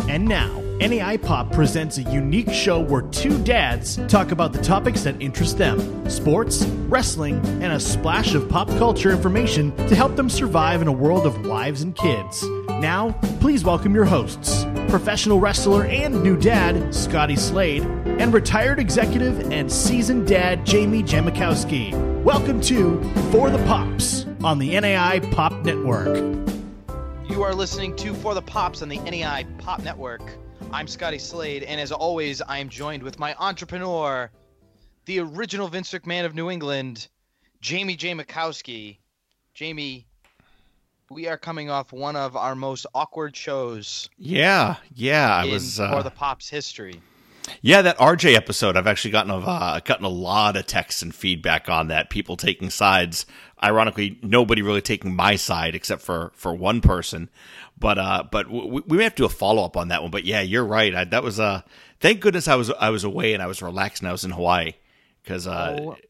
And now, NAI Pop presents a unique show where two dads talk about the topics that interest them: sports, wrestling, and a splash of pop culture information to help them survive in a world of wives and kids. Now, please welcome your hosts, professional wrestler and new dad, Scotty Slade, and retired executive and seasoned dad, Jamie Jamakowski. Welcome to For the Pops on the NAI Pop Network. You are listening to For the Pops on the NAI Pop Network. I'm Scotty Slade, and as always, I am joined with my entrepreneur, the original Vince McMahon of New England, Jamie Jamakowski. Jamie, we are coming off one of our most awkward shows. Yeah, I in was For the Pops history. Yeah, that RJ episode, I've actually gotten a lot of texts and feedback on that. People taking sides. Ironically, nobody really taking my side except for one person. But we may have to do a follow up on that one. But yeah, you're right. That was thank goodness I was away and I was relaxed and I was in Hawaii because goodness.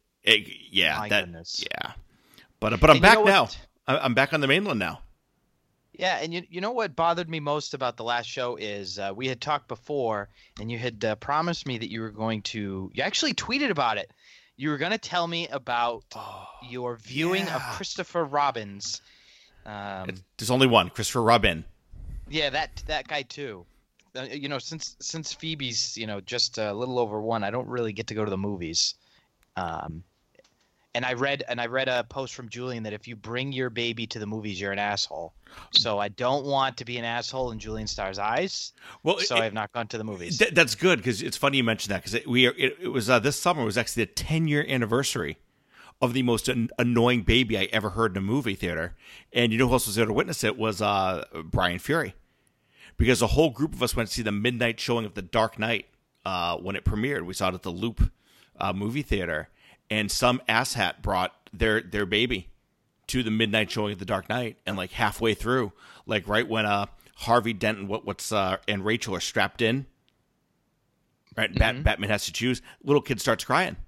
Yeah. But I'm back now. I'm back on the mainland now. Yeah, and you know what bothered me most about the last show is we had talked before, and you had promised me that you were going to – you actually tweeted about it. You were going to tell me about your viewing of Christopher Robin's. There's only one, Christopher Robin. Yeah, that guy too. Since Phoebe's just a little over one, I don't really get to go to the movies. And I read a post from Julian that if you bring your baby to the movies, you're an asshole. So I don't want to be an asshole in Julian Starr's eyes. Well, I have not gone to the movies. That's good because it's funny you mentioned that because it was this summer was actually the 10-year anniversary of the most annoying baby I ever heard in a movie theater. And you know who else was there to witness it was Brian Fury, because a whole group of us went to see the midnight showing of The Dark Knight when it premiered. We saw it at the Loop movie theater. And some asshat brought their baby to the midnight showing of The Dark Knight, and like halfway through, like right when Harvey Dent and and Rachel are strapped in, right? Mm-hmm. Batman has to choose. Little kid starts crying,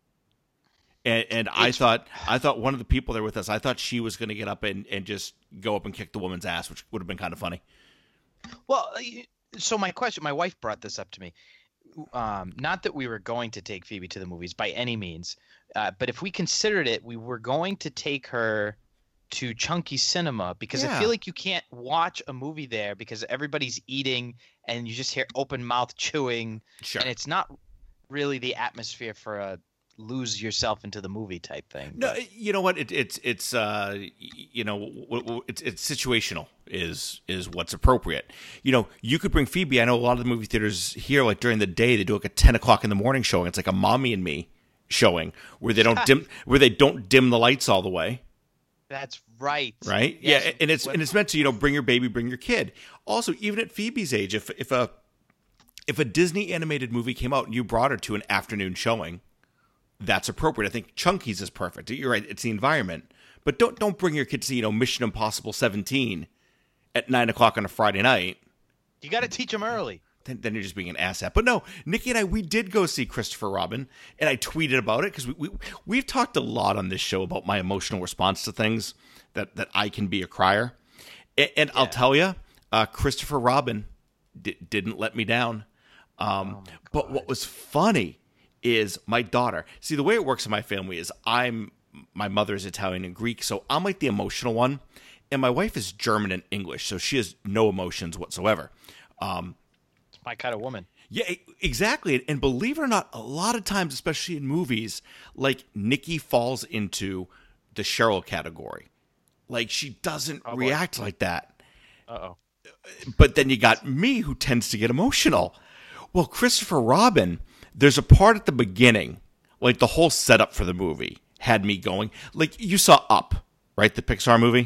and I thought one of the people there with us, I thought she was going to get up and just go up and kick the woman's ass, which would have been kind of funny. Well, so my wife brought this up to me. Not that we were going to take Phoebe to the movies by any means, but if we considered it, we were going to take her to Chunky Cinema because I feel like you can't watch a movie there because everybody's eating and you just hear open mouth chewing, and it's not really the atmosphere for a lose yourself into the movie type thing. No, you know what? It's situational is what's appropriate. You could bring Phoebe. I know a lot of the movie theaters here, like during the day, they do like a 10 o'clock in the morning showing. It's like a Mommy and Me showing where they don't dim the lights all the way. That's right. Right? Yes. Yeah, and it's meant to bring your baby, bring your kid. Also, even at Phoebe's age, if a Disney animated movie came out and you brought her to an afternoon showing, that's appropriate. I think Chunky's is perfect. You're right. It's the environment. But don't bring your kid to see, Mission Impossible 17 at 9 o'clock on a Friday night. You got to teach them early. Then you're just being an asshat. But no, Nikki and I, we did go see Christopher Robin, and I tweeted about it because we've talked a lot on this show about my emotional response to things, that I can be a crier. And I'll tell you, Christopher Robin didn't let me down. But what was funny is my daughter. See, the way it works in my family is my mother is Italian and Greek, so I'm like the emotional one, and my wife is German and English, so she has no emotions whatsoever. It's my kind of woman. Yeah, exactly. And believe it or not, a lot of times, especially in movies, like Nikki falls into the Cheryl category. Like she doesn't react like that. Uh-oh. But then you got me who tends to get emotional. Well, Christopher Robin, there's a part at the beginning, like the whole setup for the movie had me going. Like you saw Up, right? The Pixar movie?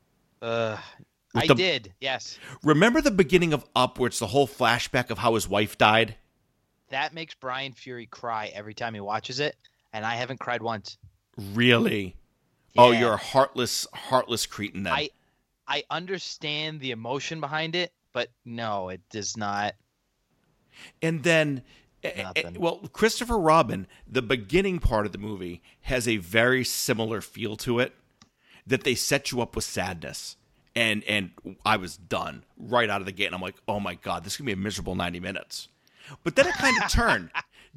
I did, yes. Remember the beginning of Up where it's the whole flashback of how his wife died? That makes Brian Fury cry every time he watches it, and I haven't cried once. Really? Yeah. Oh, you're a heartless cretin then. I understand the emotion behind it, but no, it does not. And then, Christopher Robin, the beginning part of the movie has a very similar feel to it, that they set you up with sadness. and I was done right out of the gate. And I'm like, oh my God, this is gonna be a miserable 90 minutes. But then it kind of turned.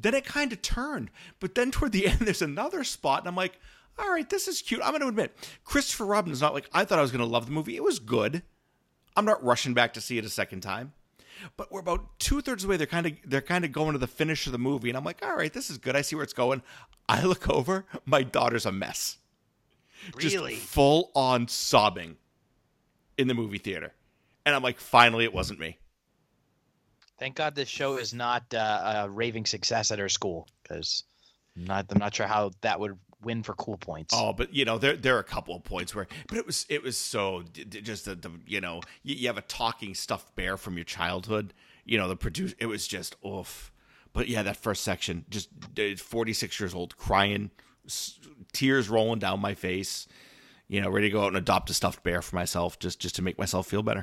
But then toward the end, there's another spot, and I'm like, all right, this is cute. I'm going to admit, Christopher Robin is not like I thought I was going to love the movie. It was good. I'm not rushing back to see it a second time. But we're about 2/3 of the way. They're kind of going to the finish of the movie, and I'm like, all right, this is good. I see where it's going. I look over, my daughter's a mess. Really? Just full on sobbing in the movie theater, and I'm like, finally, it wasn't me. Thank God this show is not a raving success at her school, because I'm not sure how that would win for cool points. Oh, but there are a couple of points where, but it was so just the you have a talking stuffed bear from your childhood. The producer, it was just oof. But yeah, that first section, just 46 years old, crying, tears rolling down my face. Ready to go out and adopt a stuffed bear for myself, just to make myself feel better.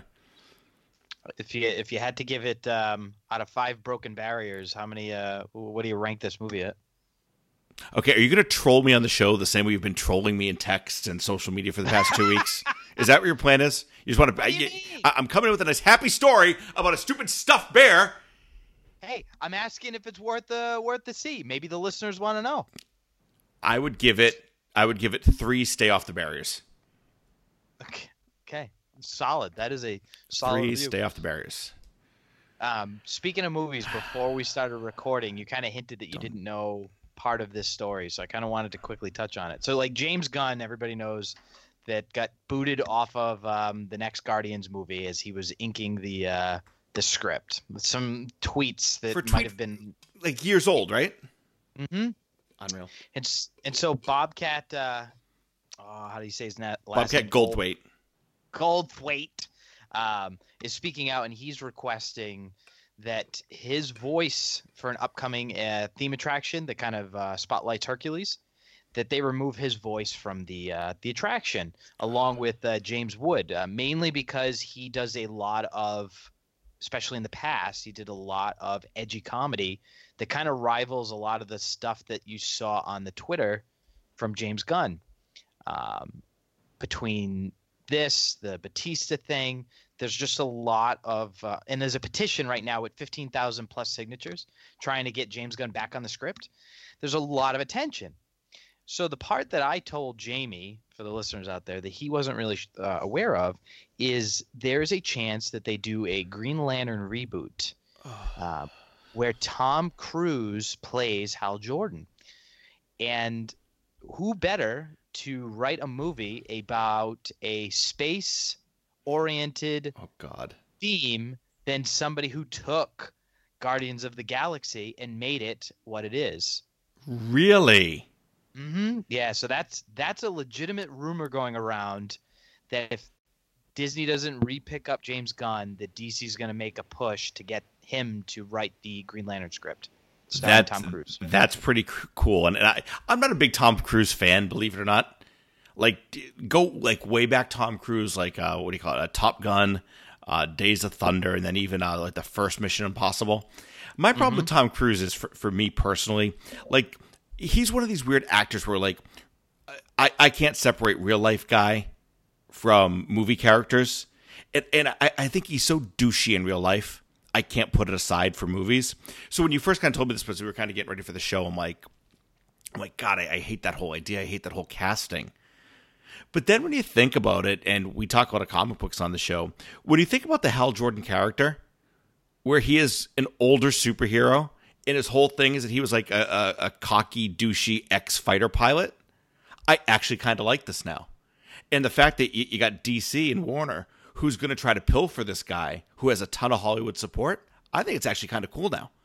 If you had to give it out of 5 broken barriers, how many? What do you rank this movie at? Okay, are you going to troll me on the show the same way you've been trolling me in text and social media for the past 2 weeks? Is that what your plan is? You just want to? I'm coming in with a nice happy story about a stupid stuffed bear. Hey, I'm asking if it's worth the see. Maybe the listeners want to know. I would give it 3 stay off the barriers. Okay. Solid. That is a solid 3 review. stay off the barriers. Speaking of movies, before we started recording, you kind of hinted that you didn't know part of this story, so I kind of wanted to quickly touch on it. So, like, James Gunn, everybody knows, that got booted off of the next Guardians movie as he was inking the script with some tweets that might have been like years old, right? Mm-hmm. Unreal. And so Bobcat, how do you say his last Bobcat name? Goldthwait is speaking out, and he's requesting that his voice for an upcoming theme attraction that kind of spotlights Hercules, that they remove his voice from the attraction, along with James Wood, mainly because he does a lot of, especially in the past, he did a lot of edgy comedy that kind of rivals a lot of the stuff that you saw on the Twitter from James Gunn. Between this, the Batista thing, there's just a lot of and there's a petition right now with 15,000 plus signatures trying to get James Gunn back on the script. There's a lot of attention. So the part that I told Jamie, for the listeners out there, that he wasn't really aware of, is there's a chance that they do a Green Lantern reboot where Tom Cruise plays Hal Jordan. And who better to write a movie about a space-oriented theme than somebody who took Guardians of the Galaxy and made it what it is. Really? Mm-hmm. Yeah, so that's a legitimate rumor going around that if Disney doesn't re-pick up James Gunn, that DC's going to make a push to get him to write the Green Lantern script. Starring Tom Cruise. That's pretty cool. And I'm not a big Tom Cruise fan, believe it or not. Like, go like way back Tom Cruise, like what do you call it? Top Gun, Days of Thunder, and then even like the first Mission Impossible. My problem with Tom Cruise is, for me personally, like, he's one of these weird actors where, like, I can't separate real life guy from movie characters. And I think he's so douchey in real life, I can't put it aside for movies. So when you first kind of told me this, because we were kind of getting ready for the show, I'm like, God, I hate that whole idea. I hate that whole casting. But then when you think about it, and we talk about comic books on the show, when you think about the Hal Jordan character, where he is an older superhero, and his whole thing is that he was like a cocky, douchey ex-fighter pilot, I actually kind of like this now. And the fact that you got DC and Warner, who's going to try to pilfer this guy who has a ton of Hollywood support, I think it's actually kind of cool now.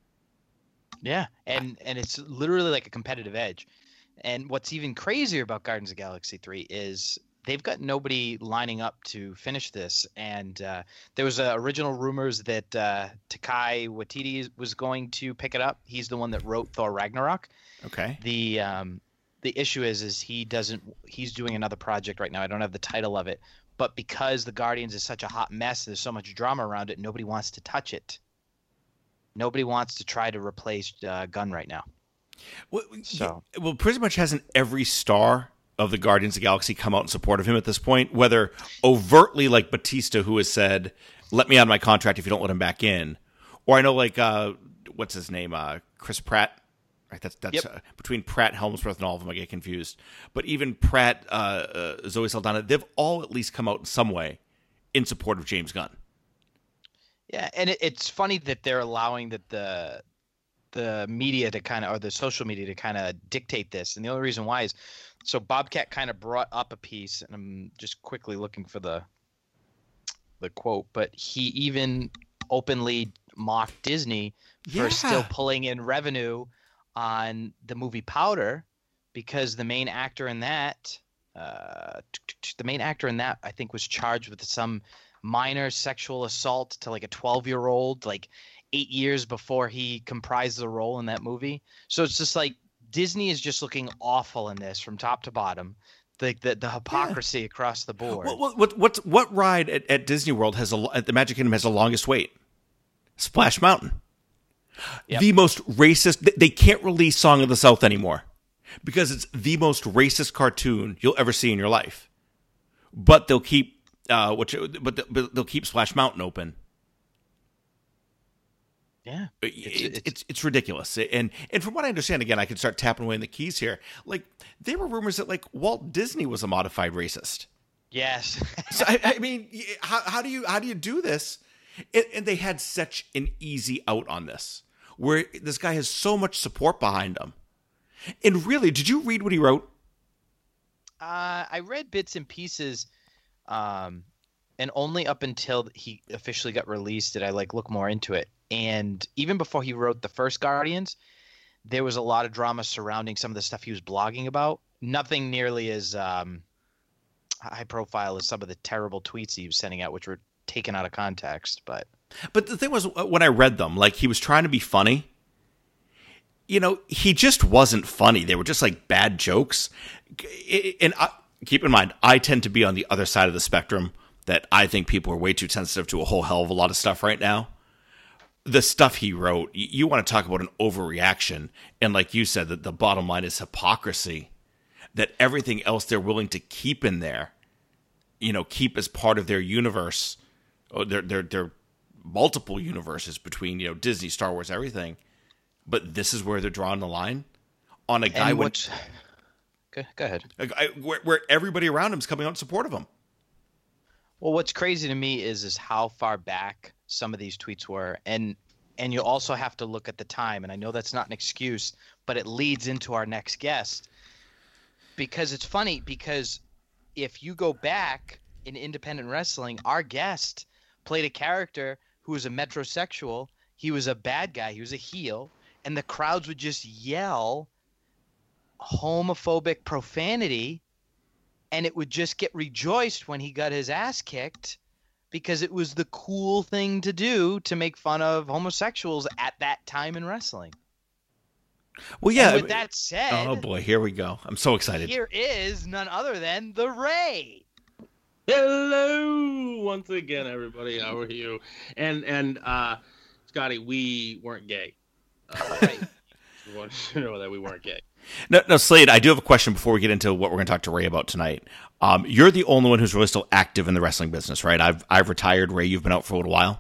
Yeah, and it's literally like a competitive edge. And what's even crazier about Guardians of the Galaxy 3 is they've got nobody lining up to finish this. And there was original rumors that Taika Waititi was going to pick it up. He's the one that wrote Thor Ragnarok. Okay. The issue is he's doing another project right now. I don't have the title of it. But because the Guardians is such a hot mess, there's so much drama around it, nobody wants to touch it. Nobody wants to try to replace Gunn right now. Well, pretty much hasn't every star of the Guardians of the Galaxy come out in support of him at this point, whether overtly like Batista, who has said, let me out of my contract if you don't let him back in. Or I know like, what's his name? Chris Pratt. Right, that's Yep. Between Pratt, Helmsworth, and all of them, I get confused. But even Pratt, Zoe Saldana, they've all at least come out in some way in support of James Gunn. Yeah, and it's funny that they're allowing that the media to kind of, or the social media to kind of dictate this. And the only reason why is, so Bobcat kind of brought up a piece, and I'm just quickly looking for the quote, but he even openly mocked Disney for still pulling in revenue on the movie Powder, because the main actor in that, I think was charged with some minor sexual assault to like a 12-year-old, like 8 years before he comprised the role in that movie. So it's just like Disney is just looking awful in this from top to bottom. The hypocrisy across the board. What ride at Disney World at the Magic Kingdom has the longest wait? Splash Mountain. Yep. The most racist. They can't release Song of the South anymore because it's the most racist cartoon you'll ever see in your life. But they'll keep they'll keep Splash Mountain open. Yeah, it's ridiculous. And from what I understand, again, I can start tapping away in the keys here. Like, there were rumors that like Walt Disney was a modified racist. Yes. So I mean, how do you do this? And they had such an easy out on this, where this guy has so much support behind him. And really, did you read what he wrote? I read bits and pieces, and only up until he officially got released did I like look more into it. And even before he wrote the first Guardians, there was a lot of drama surrounding some of the stuff he was blogging about. Nothing nearly as high profile as some of the terrible tweets he was sending out, which were taken out of context. But the thing was, when I read them, like, he was trying to be funny. You know, he just wasn't funny. They were just like bad jokes. And keep in mind, I tend to be on the other side of the spectrum, that I think people are way too sensitive to a whole hell of a lot of stuff right now. The stuff he wrote, you want to talk about an overreaction. And like you said, that the bottom line is hypocrisy, that everything else they're willing to keep in there, you know, keep as part of their universe, or their multiple universes between, you know, Disney, Star Wars, everything. But this is where they're drawing the line on a guy Go ahead. Where everybody around him is coming out in support of him. Well, what's crazy to me is how far back some of these tweets were, and you also have to look at the time. And I know that's not an excuse, but it leads into our next guest, because it's funny, because if you go back in independent wrestling, our guest played a character who was a metrosexual. He was a bad guy. He was a heel, and the crowds would just yell homophobic profanity, and it would just get rejoiced when he got his ass kicked, because it was the cool thing to do to make fun of homosexuals at that time in wrestling. Well, yeah. And with that said, oh boy, here we go. I'm so excited. Here is none other than the Ray. Hello, once again, everybody. How are you? And Scotty, we weren't gay. Right. We want you to know that we weren't gay. No, Slade, I do have a question before we get into what we're going to talk to Ray about tonight. You're the only one who's really still active in the wrestling business, right? I've retired. Ray, you've been out for a little while.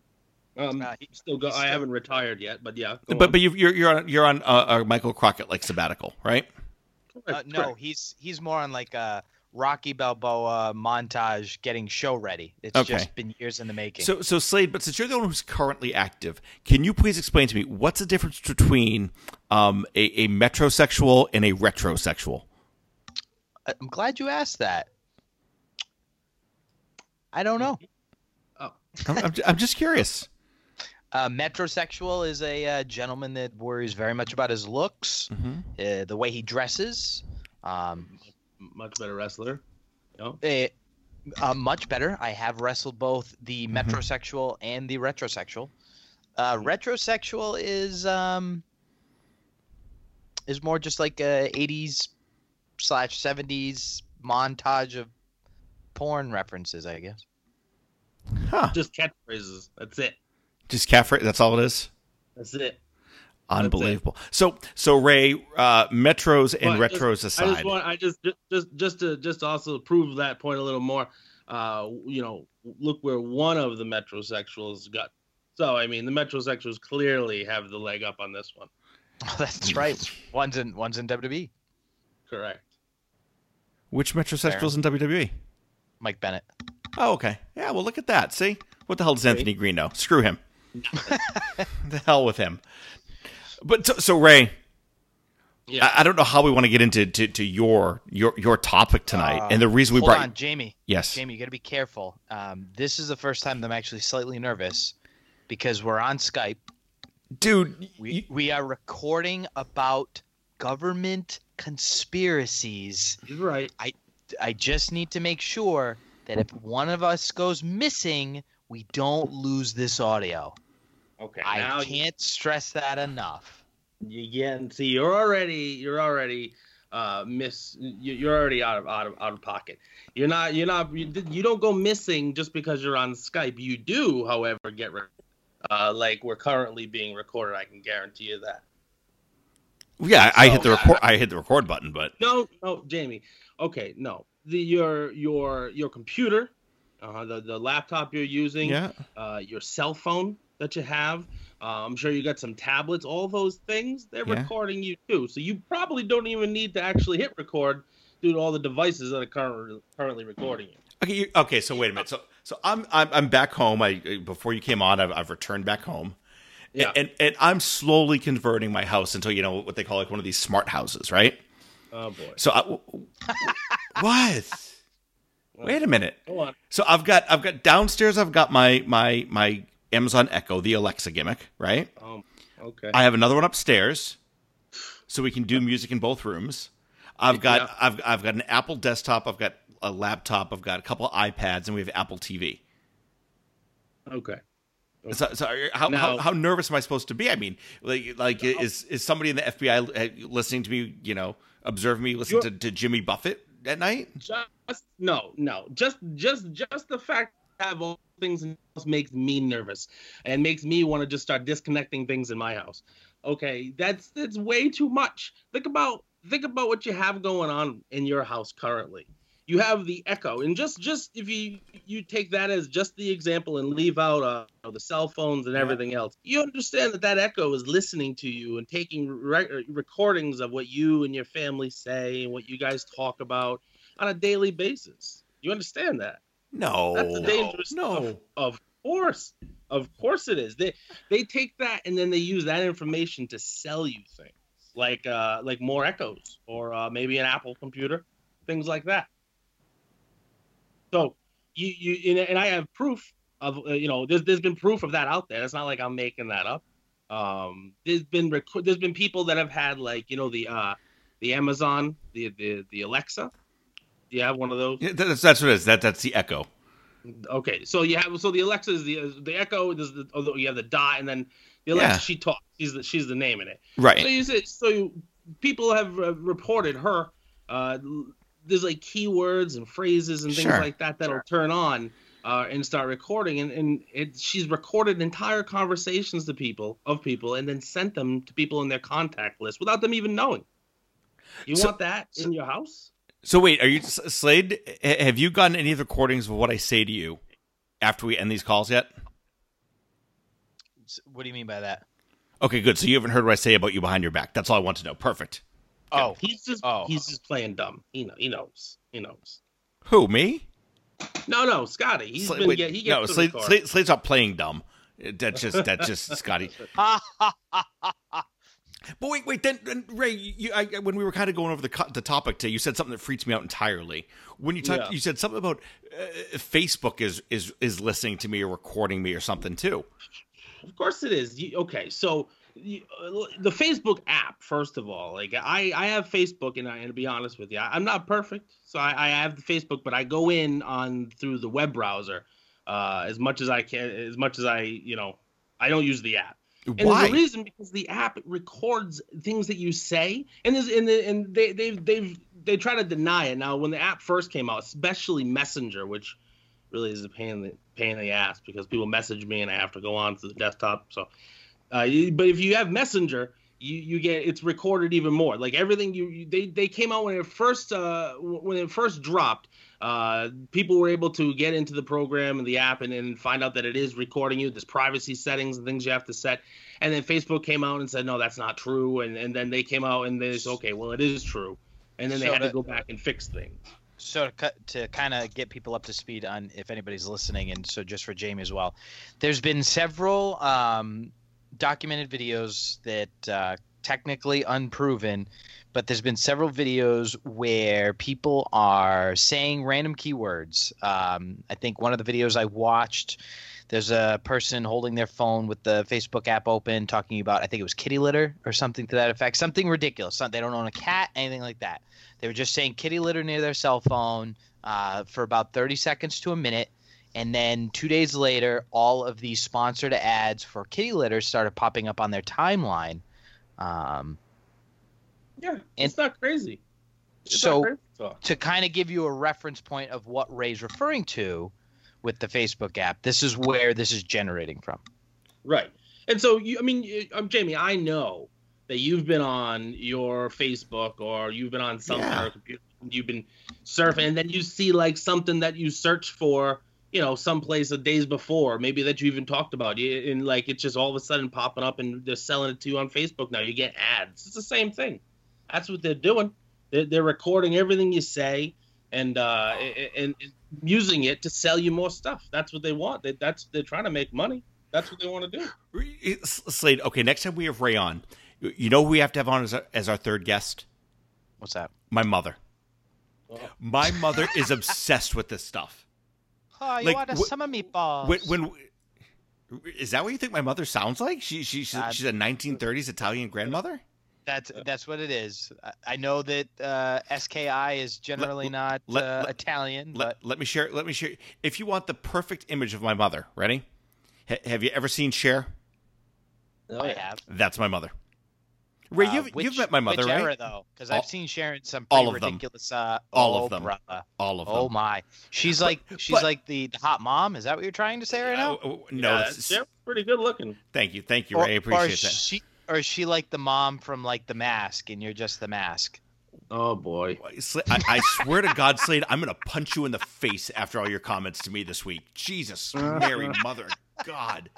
I haven't retired yet, but yeah. But you're on a Michael Crockett like sabbatical, right? No, he's more on like a Rocky Balboa montage, getting show ready. It's just been years in the making. So Slade, but since you're the one who's currently active, can you please explain to me what's the difference between a metrosexual and a retrosexual? I'm glad you asked that. I don't know. Oh, I'm just curious. Metrosexual is a gentleman that worries very much about his looks, the way he dresses. Much better wrestler. No? Much better. I have wrestled both the metrosexual and the retrosexual. Retrosexual is more just like a 80s/70s montage of porn references, I guess. Huh. Just catchphrases. That's it. Just catchphrase. That's all it is. That's it. Unbelievable. So Ray, metros and retros aside, just to also prove that point a little more. Look where one of the metrosexuals got. So I mean, the metrosexuals clearly have the leg up on this one. Oh, that's right. One's in WWE. Correct. Which metrosexuals in WWE? Mike Bennett. Oh, okay. Yeah, well, look at that. See? What the hell does Anthony Green know? Screw him. The hell with him. But so Ray, yeah. I don't know how we want to get into your topic tonight, and the reason we brought. Hold on, Jamie. Yes, Jamie, you got to be careful. This is the first time that I'm actually slightly nervous because we're on Skype, dude. We are recording about government conspiracies. You're right. I just need to make sure that if one of us goes missing, we don't lose this audio. Okay. I can't stress that enough. See, you're already you're already out of pocket. You don't go missing just because you're on Skype. You do, however, get like we're currently being recorded. I can guarantee you that. Yeah, I hit the record. I hit the record button, but no, Jamie. Okay, no. Your computer, the laptop you're using, your cell phone that you have. I'm sure you got some tablets. All those things, they're recording you too. So you probably don't even need to actually hit record due to all the devices that are currently recording you. Okay. So wait a minute. So I'm back home. Before you came on, I've returned back home. Yeah. And I'm slowly converting my house into what they call like one of these smart houses, right? Oh boy. So what? Wait a minute. Go on. So I've got downstairs. I've got my Amazon Echo, the Alexa gimmick, right? Okay. I have another one upstairs, so we can do music in both rooms. I've got an Apple desktop. I've got a laptop. I've got a couple of iPads, and we have Apple TV. Okay. So how nervous am I supposed to be? I mean, is somebody in the FBI listening to me? Observe me listen to Jimmy Buffett at night? No. Just the fact that I have all things in the house makes me nervous and makes me want to just start disconnecting things in my house. Okay, that's way too much. Think about what you have going on in your house currently. You have the Echo, and just if you take that as just the example and leave out the cell phones and everything else, you understand that Echo is listening to you and taking recordings of what you and your family say and what you guys talk about on a daily basis. You understand that? No, that's a dangerous. No, of course it is. They take that and then they use that information to sell you things like more Echoes or maybe an Apple computer, things like that. So you and I have proof of there's been proof of that out there. It's not like I'm making that up. There's been people that have had the Amazon the Alexa. Do you have one of those? Yeah, that's what it is. That's the Echo. Okay, so the Alexa is the Echo. You have the Dot, and then the Alexa she talks. She's the name in it. Right. So people have reported her. There's like keywords and phrases and things like that that'll turn on and start recording, and she's recorded entire conversations of people and then sent them to people in their contact list without them even knowing. You want that in your house? So wait, are you Slade? Have you gotten any of the recordings of what I say to you after we end these calls yet? What do you mean by that? Okay, good. So you haven't heard what I say about you behind your back. That's all I want to know. Perfect. Oh, he's just playing dumb. He knows. Who, me? No, Scotty. He gets Slade's not playing dumb. That's just Scotty. But wait. Then Ray, when we were kind of going over the topic today, you said something that freaks me out entirely. When you talked, you said something about Facebook is listening to me or recording me or something too. Of course it is. Okay, so the Facebook app, first of all, like I have Facebook, and to be honest with you, I'm not perfect, so I have the Facebook, but I go in through the web browser as much as I can, as much as I don't use the app. And Why? There's a reason, because the app records things that you say, and they try to deny it. Now, when the app first came out, especially Messenger, which really is a pain in the ass because people message me and I have to go on to the desktop. So But if you have Messenger, you get it's recorded even more. Like everything they came out when it first dropped. People were able to get into the program and the app and find out that it is recording you. There's privacy settings and things you have to set. And then Facebook came out and said, no, that's not true. And then they came out and they said, okay, well, it is true. And then they had to go back and fix things. So to kind of get people up to speed on if anybody's listening, and so just for Jamie as well, there's been several documented videos that technically unproven, but there's been several videos where people are saying random keywords. I think one of the videos I watched, there's a person holding their phone with the Facebook app open talking about, I think it was kitty litter or something to that effect, something ridiculous. They don't own a cat, anything like that. They were just saying kitty litter near their cell phone for about 30 seconds to a minute. And then 2 days later, all of these sponsored ads for kitty litter started popping up on their timeline. It's not crazy. To kind of give you a reference point of what Ray's referring to with the Facebook app, this is where this is generating from. Right. And so, Jamie, I know that you've been on your Facebook or you've been on something or computer, you've been surfing, and then you see like something that you searched for, someplace the days before, maybe that you even talked about, and like it's just all of a sudden popping up and they're selling it to you on Facebook now. You get ads. It's the same thing. That's what they're doing. They're recording everything you say and using it to sell you more stuff. That's what they want. They're trying to make money. That's what they want to do. Slade, okay, next time we have Ray on, you know who we have to have on as our third guest? What's that? My mother. Oh. My mother is obsessed with this stuff. Oh, you want some meatballs? When is that what you think my mother sounds like? She's a 1930s Italian grandmother? That's what it is. I know that SKI is generally not Italian. Let me share. If you want the perfect image of my mother, ready? Have you ever seen Cher? Oh, I have. That's my mother. Ray, you've met my mother, which right? Era, though? Because I've seen Cher in some pretty ridiculous. All of them. Brother. All of them. Oh my! She's like the hot mom. Is that what you're trying to say right now? No, Cher's pretty good looking. Thank you, Ray. I appreciate that. Or is she like the mom from like The Mask, and you're just the mask? Oh boy! I swear to God, Slade, I'm gonna punch you in the face after all your comments to me this week. Jesus, Mary, Mother, God,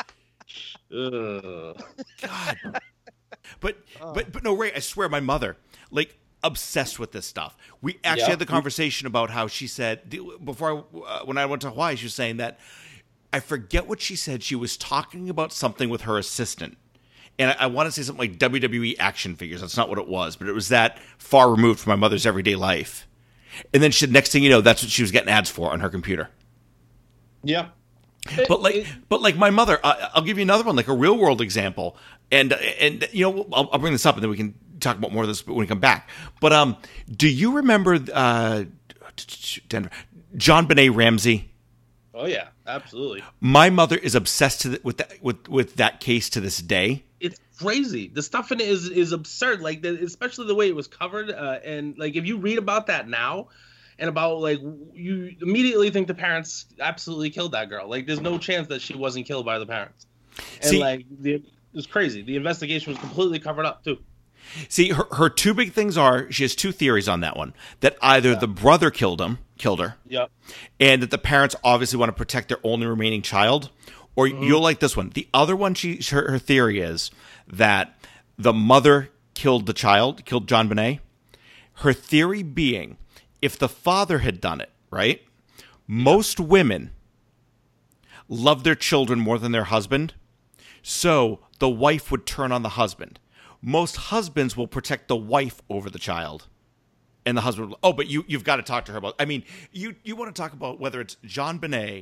God. But no, Ray, I swear, my mother, like, obsessed with this stuff. We actually had the conversation about how she said before when I went to Hawaii, she was saying that I forget what she said. She was talking about something with her assistant. And I want to say something like WWE action figures. That's not what it was, but it was that far removed from my mother's everyday life. And then next thing you know, that's what she was getting ads for on her computer. Yeah. But like my mother, I'll give you another one, like a real world example. And I'll bring this up and then we can talk about more of this when we come back. But do you remember Denver, John Benet Ramsey? Oh yeah, absolutely. My mother is obsessed with that case to this day. It's crazy. The stuff in it is absurd. Like especially the way it was covered. And like if you read about that now, and about like you immediately think the parents absolutely killed that girl. Like there's no chance that she wasn't killed by the parents. And it was crazy. The investigation was completely covered up too. See, her two big things are she has two theories on that one. That either the brother killed her. Yep. And that the parents obviously want to protect their only remaining child. Or you'll like this one. The other one, her theory is that the mother killed the child, killed John Benet. Her theory being, if the father had done it, right? Most women love their children more than their husband. So the wife would turn on the husband. Most husbands will protect the wife over the child. And the husband will, but you've got to talk to her about, I mean, you want to talk about whether it's John Benet,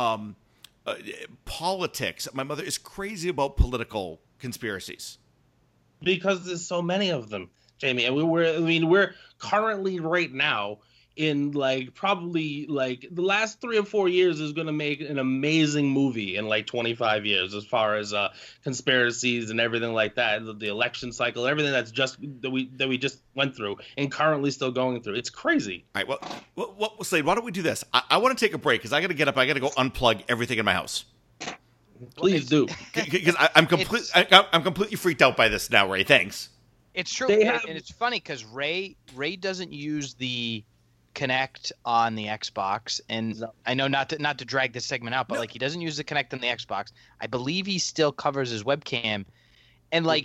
politics. My mother is crazy about political conspiracies. Because there's so many of them, Jamie. And we're currently right now in like probably like the last 3 or 4 years is going to make an amazing movie in like 25 years as far as conspiracies and everything like that, the election cycle, everything that's just that we just went through and currently still going through. It's crazy. All right, well Slade, why don't we do this? I want to take a break because I got to get up. I got to go unplug everything in my house. Please do. Because I'm completely freaked out by this now, Ray. Thanks. It's true, They and it's funny because Ray doesn't use the Kinect on the Xbox, and I know not to drag this segment out, but like he doesn't use the Kinect on the Xbox. I believe he still covers his webcam, and like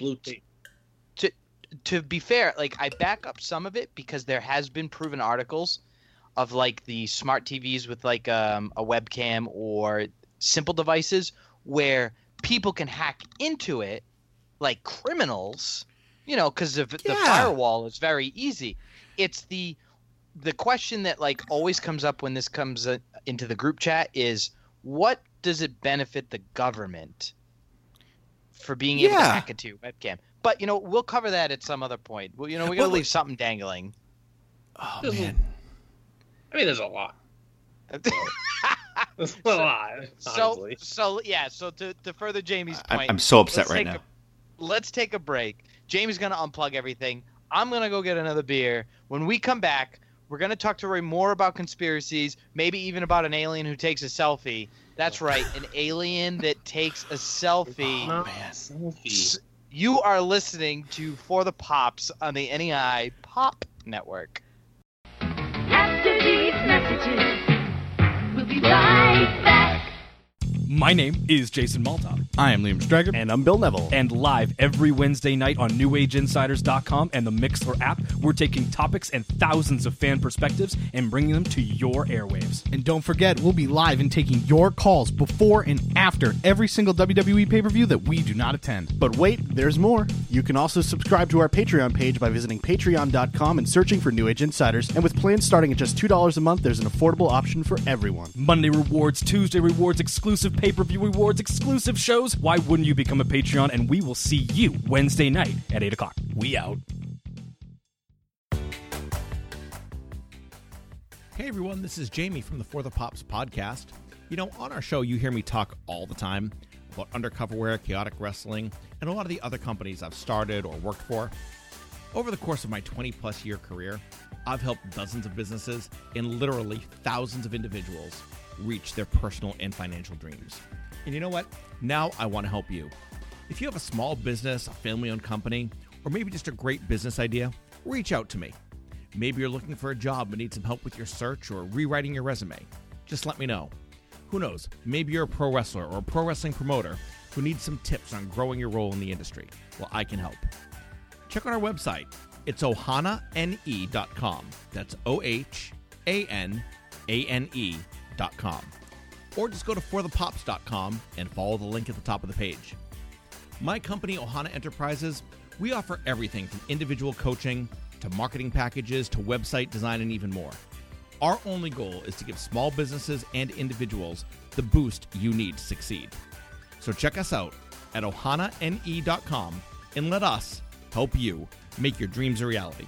to be fair, like I back up some of it because there has been proven articles of like the smart TVs with like a webcam or simple devices where people can hack into it like criminals, you know, because of the firewall is very easy. It's the question that like always comes up when this comes into the group chat is what does it benefit the government for being able to hack into your webcam? But, you know, we'll cover that at some other point. Well, you know, we're going to leave something dangling. Oh, man. I mean, there's a lot. There's a lot, honestly. So to further Jamie's point. I'm so upset right now. Let's take a break. Jamie's going to unplug everything. I'm going to go get another beer. When we come back, we're going to talk to Ray more about conspiracies, maybe even about an alien who takes a selfie. That's right, an alien that takes a selfie. Oh, man. Selfie. You are listening to For the Pops on the NEI Pop Network. After these messages, we'll be right back. My name is Jason Malta. I am Liam Strager. And I'm Bill Neville. And live every Wednesday night on NewAgeInsiders.com and the Mixler app, we're taking topics and thousands of fan perspectives and bringing them to your airwaves. And don't forget, we'll be live and taking your calls before and after every single WWE pay-per-view that we do not attend. But wait, there's more. You can also subscribe to our Patreon page by visiting patreon.com and searching for New Age Insiders. And with plans starting at just $2 a month, there's an affordable option for everyone. Monday rewards, Tuesday rewards, exclusive pay-per-view rewards, exclusive shows. Why wouldn't you become a Patreon? And we will see you Wednesday night at 8 o'clock. We out. Hey everyone, this is Jamie from the For the Pops podcast. You know, on our show, you hear me talk all the time about Undercover Wear, Chaotic Wrestling, and a lot of the other companies I've started or worked for. Over the course of my 20-plus year career, I've helped dozens of businesses and literally thousands of individuals reach their personal and financial dreams. And you know what? Now I want to help you. If you have a small business, a family-owned company, or maybe just a great business idea, reach out to me. Maybe you're looking for a job and need some help with your search or rewriting your resume. Just let me know. Who knows? Maybe you're a pro wrestler or a pro wrestling promoter who needs some tips on growing your role in the industry. Well, I can help. Check out our website. It's ohanane.com. That's OHANANE.com. Or just go to forthepops.com and follow the link at the top of the page. My company, Ohana Enterprises, we offer everything from individual coaching to marketing packages to website design and even more. Our only goal is to give small businesses and individuals the boost you need to succeed. So check us out at ohanane.com and let us help you make your dreams a reality.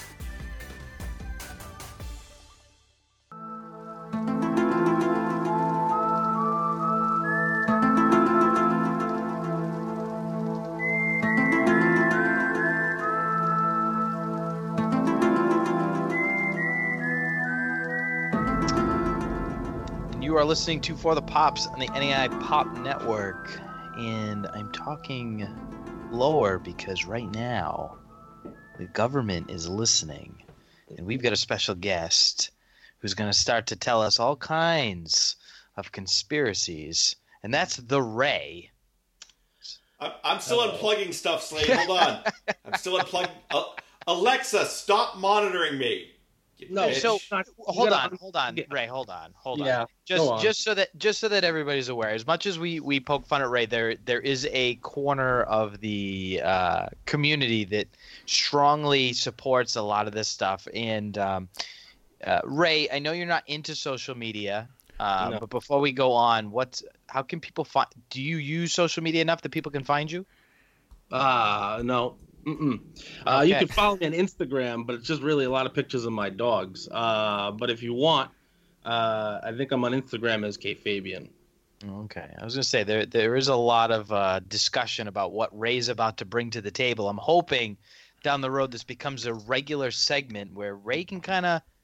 You are listening to For the Pops on the NEI Pop Network, and I'm talking lower because right now the government is listening, and we've got a special guest who's going to start to tell us all kinds of conspiracies, and that's the Ray. I'm still unplugging stuff, Slade. Hold on. I'm still unplugging. Alexa, stop monitoring me. No, so hold on, Ray. Hold on. Just so that everybody's aware. As much as we poke fun at Ray, there is a corner of the community that strongly supports a lot of this stuff. And Ray, I know you're not into social media, No. but before we go on, how can people find? Do you use social media enough that people can find you? No. You Okay. can follow me on Instagram, but it's just really a lot of pictures of my dogs. But if you want, I think I'm on Instagram as Kate Fabian. Okay, I was going to say there is a lot of discussion about what Ray's about to bring to the table. I'm hoping down the road this becomes a regular segment where Ray can kind of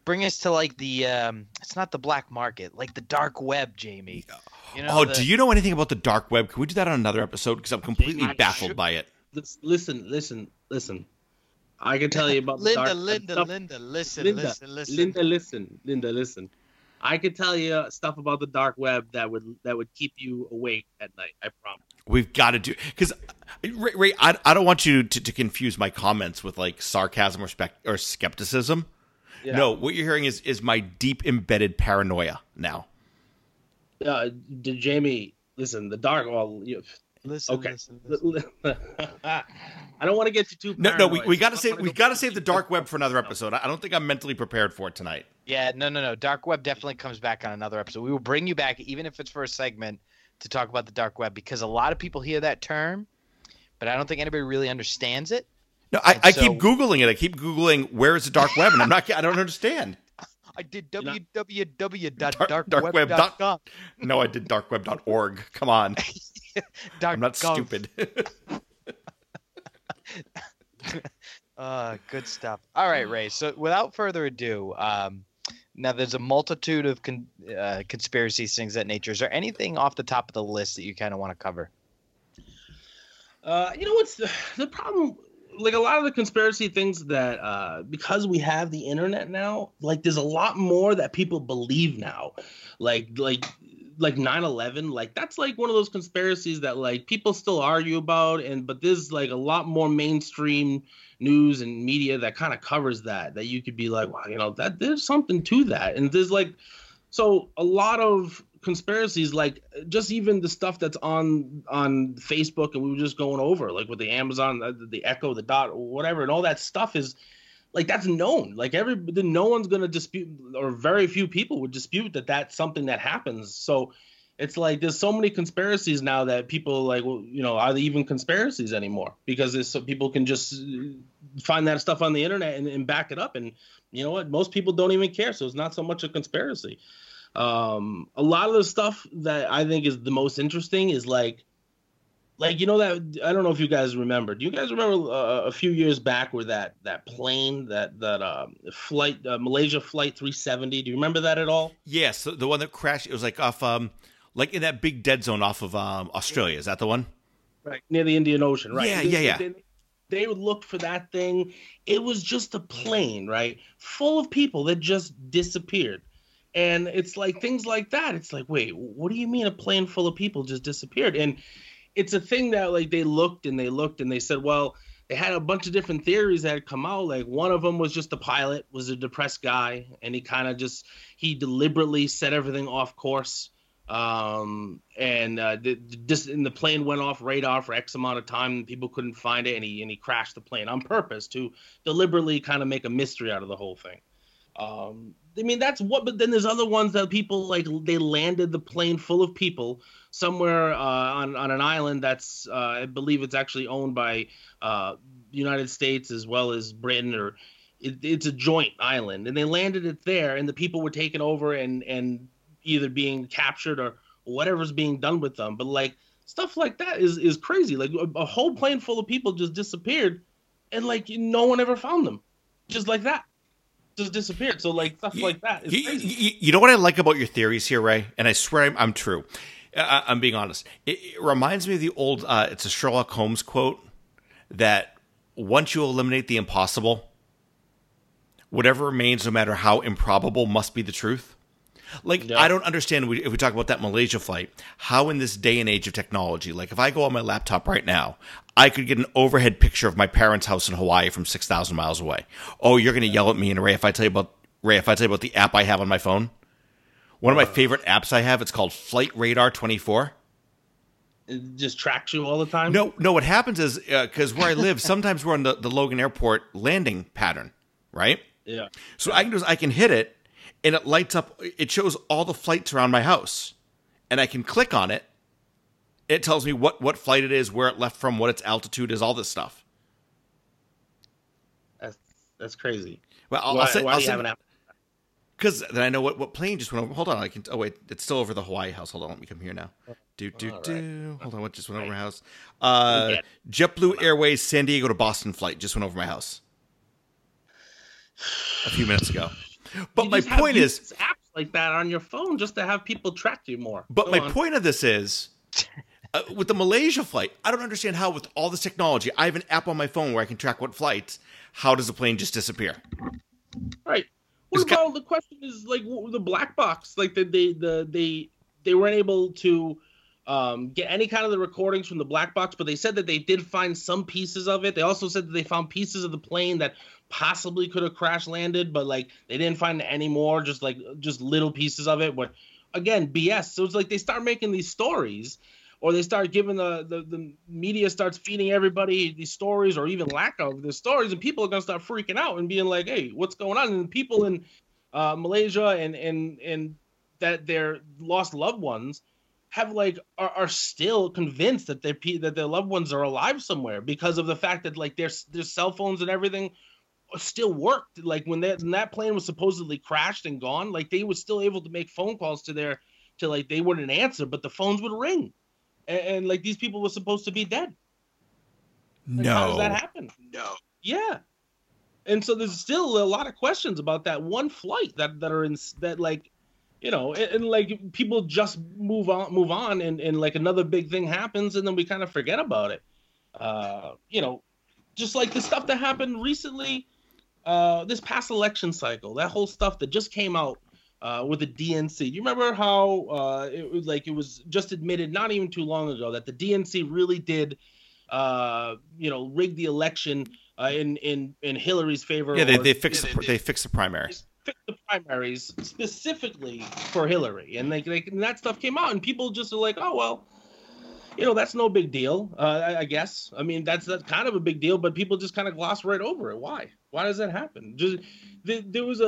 bring us to like the it's not the black market, like the dark web, Jamie. You know, Oh, do you know anything about the dark web? Can we do that on another episode? Because I'm completely I baffled should- by it. Listen. I can tell you about the dark web stuff. Linda, listen. Linda, listen. I could tell you stuff about the dark web that would keep you awake at night. I promise. We've got to do because Ray, I don't want you to confuse my comments with like sarcasm or skepticism. Yeah. No, what you're hearing is my deep embedded paranoia Jamie, listen. The dark. Well, Listen, okay. listen. I don't want to get you too. No, paranoid. we got to save the dark web for another episode. I don't think I'm mentally prepared for it tonight. Yeah, no. Dark web definitely comes back on another episode. We will bring you back, even if it's for a segment, to talk about the dark web, because a lot of people hear that term, but I don't think anybody really understands it. No, I keep Googling it. I keep Googling where is the dark web, and I don't understand. I did Darkweb.com. www.darkweb.com. No, I did darkweb.org. Come on. I'm not Gov. stupid. Good stuff. All right, Ray. So without further ado, now there's a multitude of conspiracies, things of that nature. Is there anything off the top of the list that you kind of want to cover? You know what's the problem? Like a lot of the conspiracy things that because we have the internet now, like there's a lot more that people believe now. Like 9/11, like that's like one of those conspiracies that like people still argue about, but there's like a lot more mainstream news and media that kind of covers that you could be like, wow, that there's something to that. And there's like, so a lot of conspiracies, like just even the stuff that's on Facebook, and we were just going over like with the Amazon, the Echo, the Dot, whatever, and all that stuff is like that's known. Like no one's gonna dispute, or very few people would dispute that that's something that happens. So it's like there's so many conspiracies now that people like, well, are they even conspiracies anymore? Because so people can just find that stuff on the internet and back it up, and you know what? Most people don't even care, so it's not so much a conspiracy. A lot of the stuff that I think is the most interesting is like that I don't know if you guys remember. Do you guys remember a few years back where that plane that flight Malaysia Flight 370? Do you remember that at all? Yes, the one that crashed. It was like off like in that big dead zone off of Australia. Is that the one? Right, near the Indian Ocean, right? Yeah. They would look for that thing. It was just a plane, right, full of people that just disappeared. And it's like things like that. It's like, wait, what do you mean a plane full of people just disappeared? And it's a thing that like they looked and they said, well, they had a bunch of different theories that had come out. Like one of them was just the pilot was a depressed guy, and he deliberately set everything off course. And the plane went off radar for X amount of time, and people couldn't find it, and he crashed the plane on purpose to deliberately kind of make a mystery out of the whole thing. I mean, but then there's other ones that people like, they landed the plane full of people somewhere on an island that's I believe it's actually owned by the United States as well as Britain, or it's a joint island, and they landed it there, and the people were taken over and either being captured or whatever's being done with them. But like stuff like that is crazy. Like a whole plane full of people just disappeared, and like no one ever found them, just like that. Just disappeared. So like stuff like that is crazy. You know what I like about your theories here, Ray? And I swear I'm true. I'm being honest. It reminds me of the old, it's a Sherlock Holmes quote that once you eliminate the impossible, whatever remains, no matter how improbable, must be the truth. Like, yeah. I don't understand, if we talk about that Malaysia flight, how in this day and age of technology, like if I go on my laptop right now, I could get an overhead picture of my parents' house in Hawaii from 6,000 miles away. Oh, you're going to yell at me, and Ray, if I tell you about the app I have on my phone, one of my favorite apps I have, it's called Flight Radar 24. It just tracks you all the time? No, what happens is, because where I live, sometimes we're on the Logan Airport landing pattern, right? Yeah. So I can hit it, and it lights up, it shows all the flights around my house. And I can click on it. It tells me what flight it is, where it left from, what its altitude is, all this stuff. That's crarazy. Well, Why do you have an app? Because then I know what plane just went over. Hold on, oh wait, it's still over the Hawaii house. Hold on, let me come here now. Right. Hold on, what just went over my house? JetBlue Airways San Diego to Boston flight just went over my house a few minutes ago. But my point is, apps like that on your phone just to have people track you more. But my point of this is, with the Malaysia flight, I don't understand how, with all this technology, I have an app on my phone where I can track what flights. How does the plane just disappear? Right. What about the question is like the black box? Like they weren't able to get any kind of the recordings from the black box, but they said that they did find some pieces of it. They also said that they found pieces of the plane that possibly could have crash landed, but like they didn't find any more, just little pieces of it. But again, BS. So it's like they start making these stories, or they start giving the media starts feeding everybody these stories, or even lack of the stories, and people are gonna start freaking out and being like, "Hey, what's going on?" And people in Malaysia and that their lost loved ones have are still convinced that their loved ones are alive somewhere because of the fact that like their cell phones and everything still worked. Like when that plane was supposedly crashed and gone, like they were still able to make phone calls to like they wouldn't answer, but the phones would ring, and like these people were supposed to be dead. Like, how does that happen? No. Yeah. And so there's still a lot of questions about that one flight that are in that, like, you know, and like people just move on and like another big thing happens and then we kind of forget about it. You know, just like the stuff that happened recently, this past election cycle, that whole stuff that just came out with the DNC. Do you remember how it was just admitted not even too long ago that the DNC really did, rig the election in Hillary's favor? Yeah, they fixed the primaries. Fixed the primaries specifically for Hillary, and and that stuff came out, and people just are like, oh well, you know, that's no big deal. I guess. I mean, that's kind of a big deal, but people just kind of gloss right over it. Why? Why does that happen? Just there was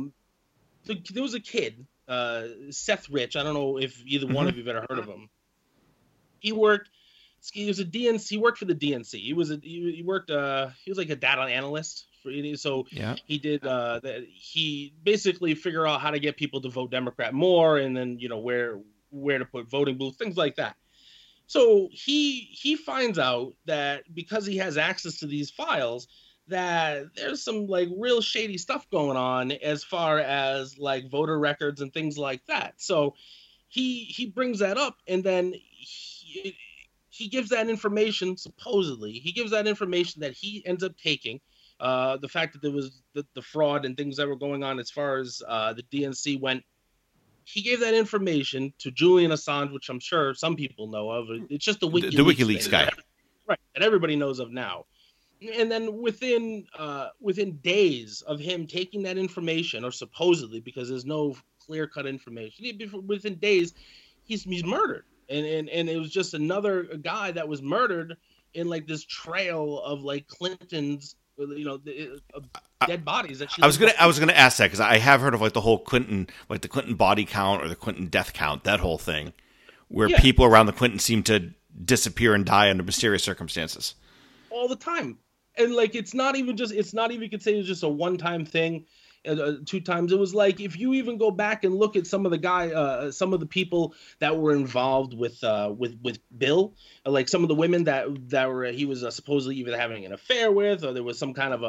a kid, Seth Rich. I don't know if either one of you have ever heard of him. He was a DNC. He worked for the DNC. He was like a data analyst. So yeah. He did he basically figure out how to get people to vote Democrat more, and then, you know, where to put voting booths, things like that. So he finds out that because he has access to these files, that there's some like real shady stuff going on as far as like voter records and things like that. So he brings that up, and then he gives that information, supposedly he gives that information that he ends up taking, the fact that there was the fraud and things that were going on as far as the DNC went. He gave that information to Julian Assange, which I'm sure some people know of. It's just the WikiLeaks guy, right? That everybody knows of now. And then within days of him taking that information, or supposedly, because there's no clear-cut information, within days, he's murdered. And it was just another guy that was murdered in like this trail of like Clinton's, you know, dead bodies. That I was gonna ask that because I have heard of like the whole Clinton, like the Clinton body count or the Clinton death count, that whole thing, where people around the Clinton seem to disappear and die under mysterious circumstances all the time. And like it's not even you could say it was just a one-time thing. 2 times. It was like, if you even go back and look at some of the people that were involved with Bill, like some of the women that were he was supposedly either having an affair with, or there was some kind of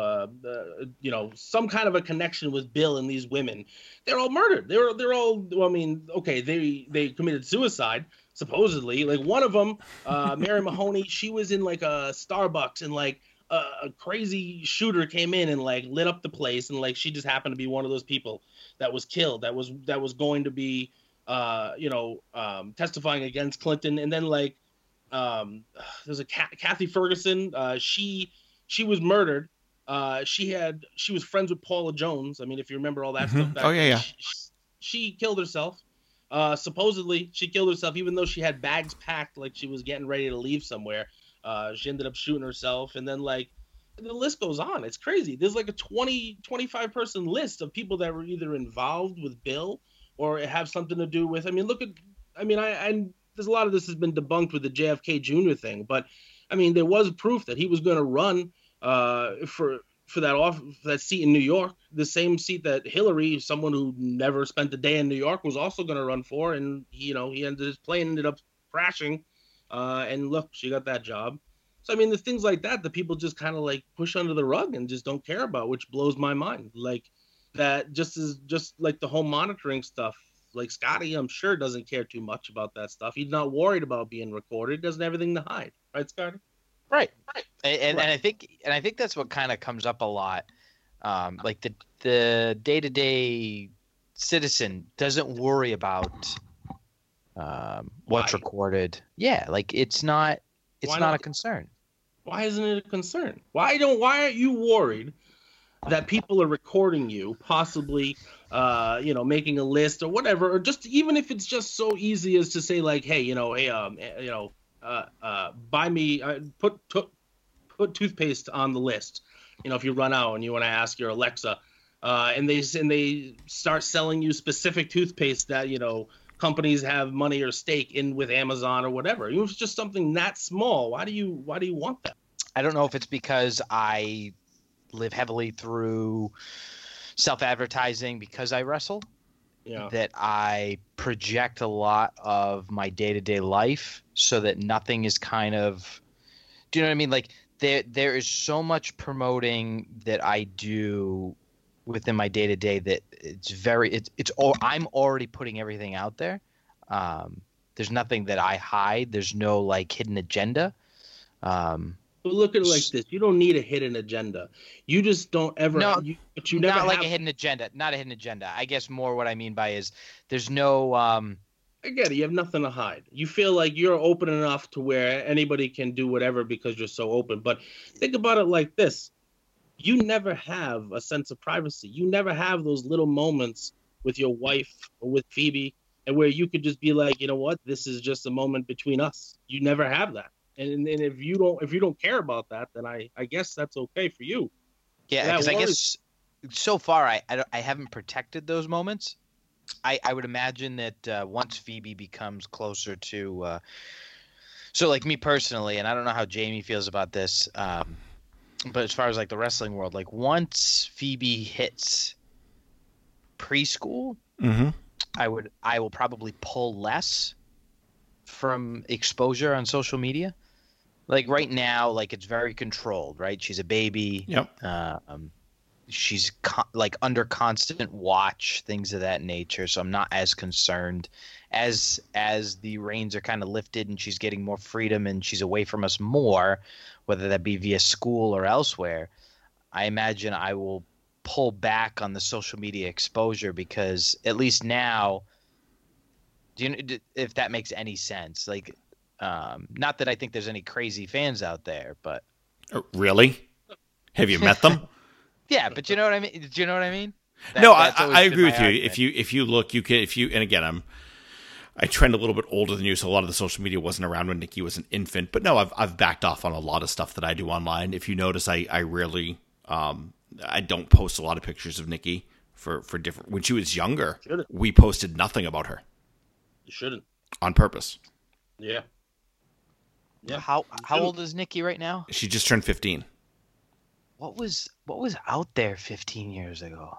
a connection with Bill and these women. They're all murdered. They're all. I mean, okay, they committed suicide supposedly. Like one of them, Mary Mahoney, she was in like a Starbucks, and like a crazy shooter came in and like lit up the place, and like she just happened to be one of those people that was killed, that was going to be testifying against Clinton. And then like there's a Kathy Ferguson, she was murdered. She was friends with Paula Jones. I mean, if you remember all that stuff back then. She killed herself. Supposedly she killed herself even though she had bags packed, like she was getting ready to leave somewhere. She ended up shooting herself, and then like the list goes on. It's crazy. There's like a 25 person list of people that were either involved with Bill or have something to do with. I mean, there's a lot of this has been debunked with the JFK Jr. thing, but I mean, there was proof that he was going to run for that seat in New York, the same seat that Hillary, someone who never spent a day in New York, was also going to run for, and his plane ended up crashing. And look, she got that job. So, I mean, there's things like that that people just kind of like push under the rug and just don't care about, which blows my mind. Like, that just like the home monitoring stuff. Like Scotty, I'm sure doesn't care too much about that stuff. He's not worried about being recorded. He doesn't have anything to hide, right, Scotty? Right. And I think that's what kind of comes up a lot. Like the day-to-day citizen doesn't worry about what's recorded. Yeah, like it's not a concern. Why isn't it a concern? Why aren't you worried that people are recording you, possibly making a list or whatever, or just even if it's just so easy as to say like, hey, buy me put toothpaste on the list. If you run out and you want to ask your Alexa, and they start selling you specific toothpaste that companies have money or stake in with Amazon or whatever. If it's just something that small, why do you want that? I don't know if it's because I live heavily through self-advertising because I wrestle. That I project a lot of my day-to-day life so that nothing is kind of, do you know what I mean? Like there is so much promoting that I do within my day-to-day that I'm already putting everything out there. There's nothing that I hide. There's no like hidden agenda. But look at it like this: you don't need a hidden agenda. You just don't ever. No, but you never not like have a hidden agenda. Not a hidden agenda. I guess more what I mean by is there's no. I get it. You have nothing to hide. You feel like you're open enough to where anybody can do whatever because you're so open. But think about it like this: you never have a sense of privacy. You never have those little moments with your wife or with Phoebe, and where you could just be like, you know what, this is just a moment between us. You never have that. And if you don't care about that, then I guess that's okay for you. Yeah, because I guess so far I haven't protected those moments. I would imagine that once Phoebe becomes closer to, so like me personally, and I don't know how Jamie feels about this, but as far as like the wrestling world, like once Phoebe hits preschool, I will probably pull less from exposure on social media. Like right now, like it's very controlled, right? She's a baby. Yep. She's like under constant watch, things of that nature. So I'm not as concerned as the reins are kind of lifted and she's getting more freedom and she's away from us more, whether that be via school or elsewhere. I imagine I will pull back on the social media exposure because at least now, if that makes any sense, like. Not that I think there's any crazy fans out there, but really, have you met them? Yeah, but you know what I mean. Do you know what I mean? No, I agree with you. If you look, you can. And again, I trend a little bit older than you, so a lot of the social media wasn't around when Nikki was an infant. But no, I've backed off on a lot of stuff that I do online. If you notice, I rarely, I don't post a lot of pictures of Nikki for different. When she was younger, we posted nothing about her. You shouldn't. On purpose. Yeah. Yeah. How old is Nikki right now? She just turned 15. What was out there 15 years ago?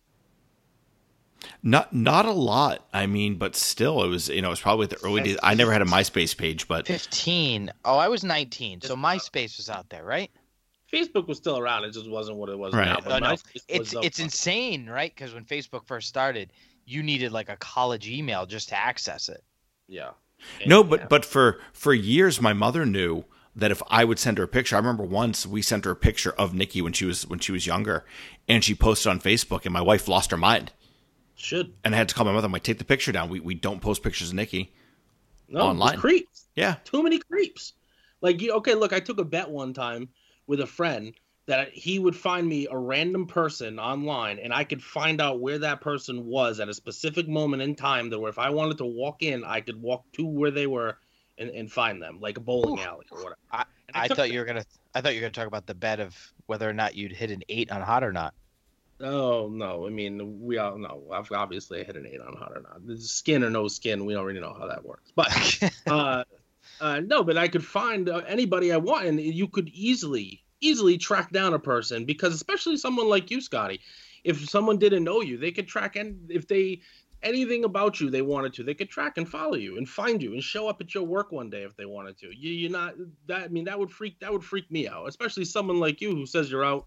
Not a lot. I mean, but still, it was probably the early days. I never had a MySpace page, but 15. Oh, I was 19, so MySpace was out there, right? Facebook was still around. It just wasn't what it was right. now. But no. It's insane, right? Because when Facebook first started, you needed like a college email just to access it. Yeah. No, but for years, my mother knew that if I would send her a picture, I remember once we sent her a picture of Nikki when she was younger, and she posted on Facebook, and my wife lost her mind. Should. And I had to call my mother. I'm like, take the picture down. We don't post pictures of Nikki online. Creeps. Yeah, too many creeps. Like, okay, look, I took a bet one time with a friend that he would find me a random person online, and I could find out where that person was at a specific moment in time. That where if I wanted to walk in, I could walk to where they were and find them, like a bowling alley or whatever. I thought you were gonna talk about the bet of whether or not you'd hit an 8 on Hot or Not. Oh no, I mean we all know. Obviously, I hit an 8 on Hot or Not. There's skin or no skin. We don't really know how that works, but no. But I could find anybody I want, and you could easily track down a person, because especially someone like you, Scotty, if someone didn't know you, they could track, and if they anything about you they wanted to, they could track and follow you and find you and show up at your work one day if they wanted to. You're not that. I mean, that would freak me out, especially someone like you who says you're out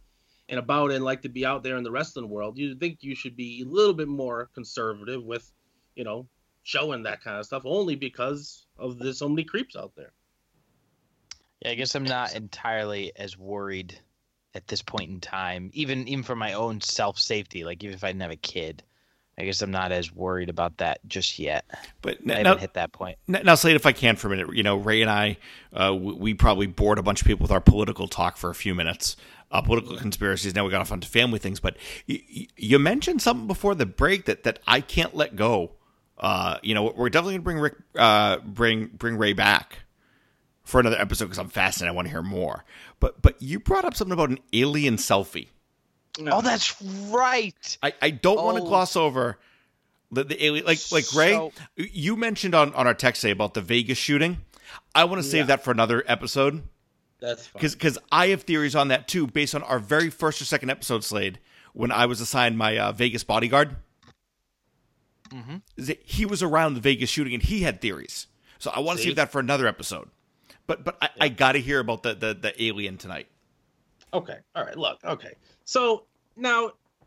and about it and like to be out there in the wrestling world, you'd think you should be a little bit more conservative with, showing that kind of stuff, only because of there's so many creeps out there. Yeah, I guess I'm not entirely as worried at this point in time, even for my own self-safety. Like, even if I didn't have a kid, I guess I'm not as worried about that just yet. But I haven't hit that point. Now, Slade, if I can for a minute, Ray and I, we probably bored a bunch of people with our political talk for a few minutes, political conspiracies. Now we got off onto family things, but you mentioned something before the break that I can't let go. We're definitely going to bring Ray back for another episode because I'm fascinated. I want to hear more. But you brought up something about an alien selfie. No. Oh, that's right. I don't want to gloss over the alien. Like Ray, you mentioned on our text today about the Vegas shooting. I want to save that for another episode. That's fine. Because I have theories on that too, based on our very first or second episode, Slade, when I was assigned my Vegas bodyguard. Mm-hmm. He was around the Vegas shooting and he had theories. So I want to save that for another episode. But I got to hear about the alien tonight. Okay. All right. Look. Okay. So now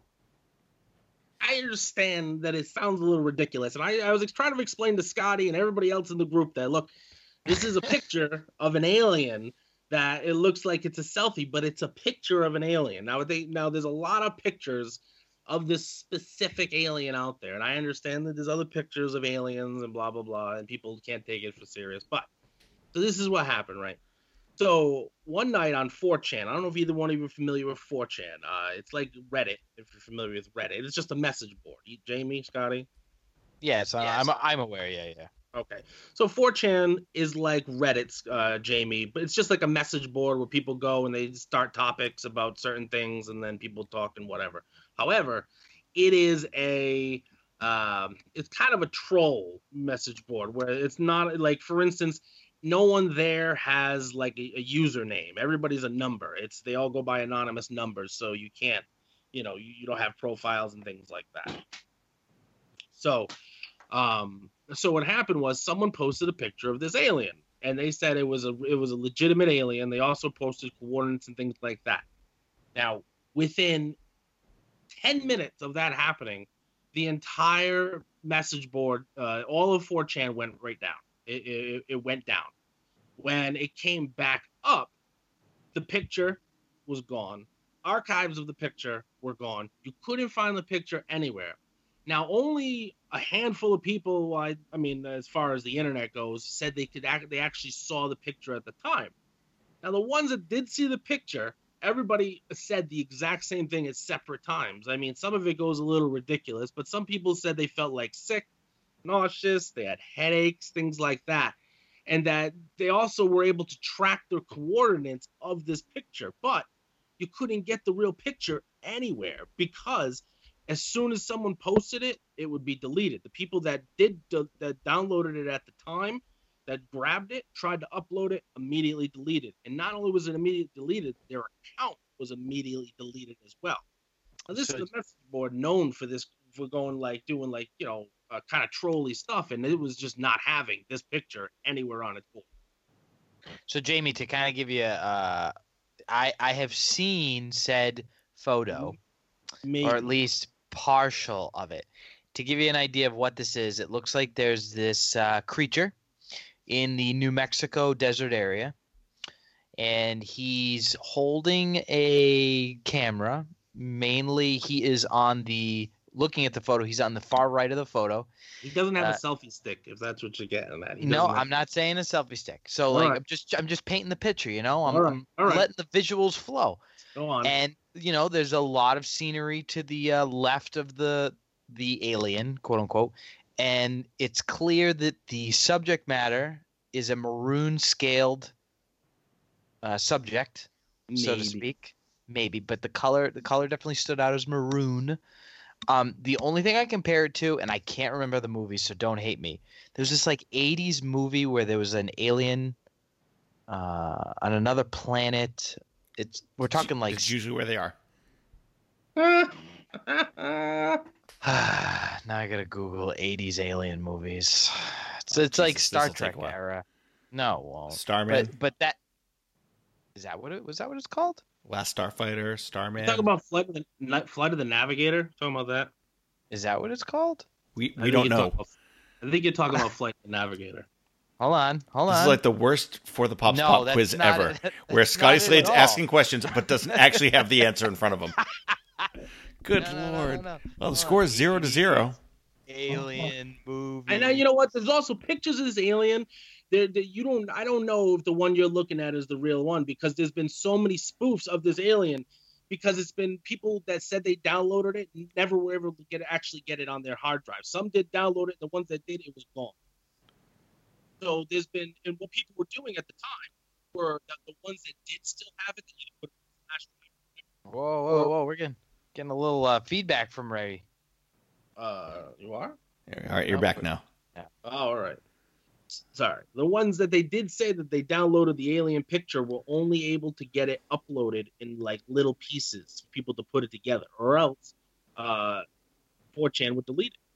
I understand that it sounds a little ridiculous. And I was trying to explain to Scotty and everybody else in the group that, look, this is a picture of an alien that it looks like it's a selfie, but it's a picture of an alien. Now there's a lot of pictures of this specific alien out there. And I understand that there's other pictures of aliens and blah, blah, blah, and people can't take it for serious. But so this is what happened, right? So one night on 4chan, I don't know if either one of you are familiar with 4chan. It's like Reddit, if you're familiar with Reddit. It's just a message board. Jamie, Scotty? Yes, I'm aware. Yeah. Okay. So 4chan is like Reddit's, Jamie, but it's just like a message board where people go and they start topics about certain things and then people talk and whatever. However, it is it's kind of a troll message board where it's not like, for instance, no one there has like a username. Everybody's a number. They all go by anonymous numbers, so you can't, you don't have profiles and things like that. So what happened was someone posted a picture of this alien, and they said it was a legitimate alien. They also posted coordinates and things like that. Now, within 10 minutes of that happening, the entire message board, all of 4chan went right down. It went down. When it came back up, the picture was gone. Archives of the picture were gone. You couldn't find the picture anywhere. Now, only a handful of people, I mean, as far as the internet goes, said they actually saw the picture at the time. Now, the ones that did see the picture, everybody said the exact same thing at separate times. I mean, some of it goes a little ridiculous, but some people said they felt like sick, nauseous, they had headaches, things like that. And that they also were able to track the coordinates of this picture, but you couldn't get the real picture anywhere because as soon as someone posted it, it would be deleted. The people that that downloaded it at the time, that grabbed it, tried to upload it, immediately deleted. And not only was it immediately deleted, their account was immediately deleted as well. Now, this is a message board known for this, for going like doing like, kind of trolly stuff, and it was just not having this picture anywhere on its board. So, Jamie, to kind of give you I have seen said photo, Maybe. or at least partial of it. To give you an idea of what this is, it looks like there's this creature in the New Mexico desert area, and he's holding a camera. Mainly, he is looking at the photo, he's on the far right of the photo. He doesn't have a selfie stick, if that's what you're getting at. No, I'm not saying a selfie stick. So All like right. I'm just painting the picture, I'm All right. letting the visuals flow. Go on. And there's a lot of scenery to the left of the alien, quote unquote, and it's clear that the subject matter is a maroon scaled subject, so to speak. Maybe, but the color definitely stood out as maroon. The only thing I compare it to, and I can't remember the movie, so don't hate me. There's this like 80s movie where there was an alien on another planet. We're talking like it's usually where they are. now I gotta Google 80s alien movies. It's like Star Trek era. No, it won't. Starman. But that was that what it's called? Last Starfighter, Starman. Talk about Flight of the Navigator. Talking about that. Is that what it's called? We don't know. I think you're talking about Flight of the Navigator. Hold on. This is like the worst For the Pops No, pop that's quiz not ever, it. where That's Scotty not it Slade's at all. asking questions but doesn't actually have the answer in front of him. Good No, lord! no. Well, the score is 0-0. Alien movie. And now you know what? There's also pictures of this alien. I don't know if the one you're looking at is the real one, because there's been so many spoofs of this alien, because it's been people that said they downloaded it and never were able to actually get it on their hard drive. Some did download it, and the ones that did, it was gone. So there's been, and what people were doing at the time were the ones that did still have it, that you put it in the flash drive. Whoa. We're getting a little feedback from Ray. You are? All right, you're back now. Oh, all right. Sorry. The ones that they did say that they downloaded the alien picture were only able to get it uploaded in like little pieces for people to put it together, or else 4chan would delete it.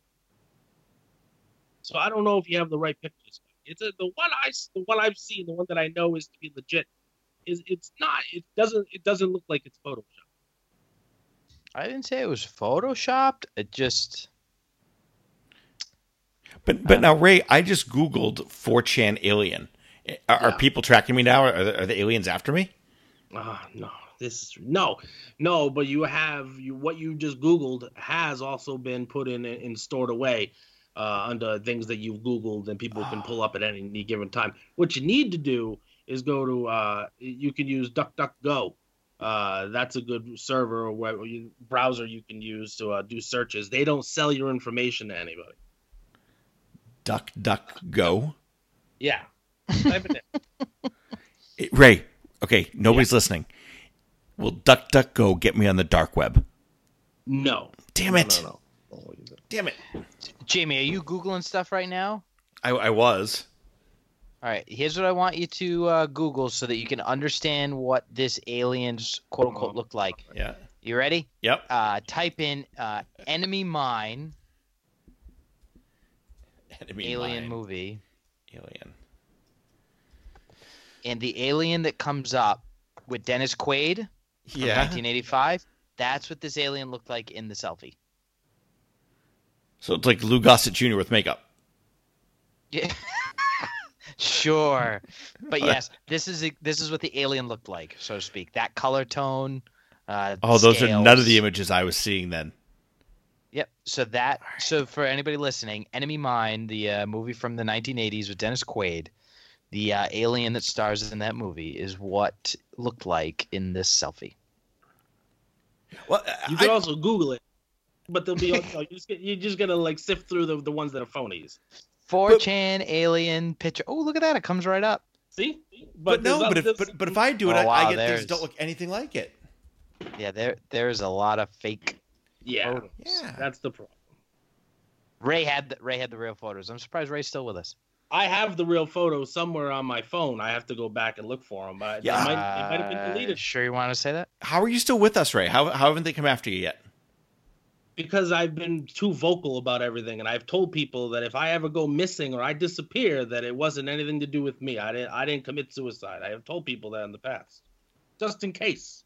So I don't know if you have the right pictures. It's the one I've seen, the one that I know is to be legit. It's not. It doesn't look like it's Photoshop. I didn't say it was photoshopped. It just. But now, Ray, I just Googled 4chan alien. Are people tracking me now? Are the aliens after me? No. This is no. But what you just Googled has also been put in and stored away under things that you've Googled, and people can pull up at any given time. What you need to do is go to you can use DuckDuckGo. That's a good server or browser you can use to do searches. They don't sell your information to anybody. DuckDuckGo? Yeah. Type it in. Ray, okay, nobody's listening. Will DuckDuckGo get me on the dark web? No. Damn it. No. Damn it. Jamie, are you Googling stuff right now? I was. All right, here's what I want you to Google so that you can understand what this alien's quote-unquote looked like. Yeah. You ready? Yep. Type in Enemy Mine alien movie. Alien. And the alien that comes up with Dennis Quaid from 1985, that's what this alien looked like in the selfie. So it's like Lou Gossett Jr. with makeup. Yeah. Sure. But yes, this is what the alien looked like, so to speak. That color tone. Those are none of the images I was seeing then. Yep. So for anybody listening, Enemy Mine, the movie from the 1980s with Dennis Quaid, the alien that stars in that movie is what looked like in this selfie. Well, you can also Google it, but they'll be you're just gonna like sift through the ones that are phonies. 4chan alien picture. Oh, look at that! It comes right up. See, but if I do it, I get things that don't look anything like it. Yeah, there's a lot of fake. Yeah, photos. Yeah, that's the problem. Ray had the real photos. I'm surprised Ray's still with us. I have the real photos somewhere on my phone. I have to go back and look for them, but they might have been deleted. Sure, you want to say that? How are you still with us, Ray? How haven't they come after you yet? Because I've been too vocal about everything, and I've told people that if I ever go missing or I disappear, that it wasn't anything to do with me. I didn't commit suicide. I have told people that in the past, just in case.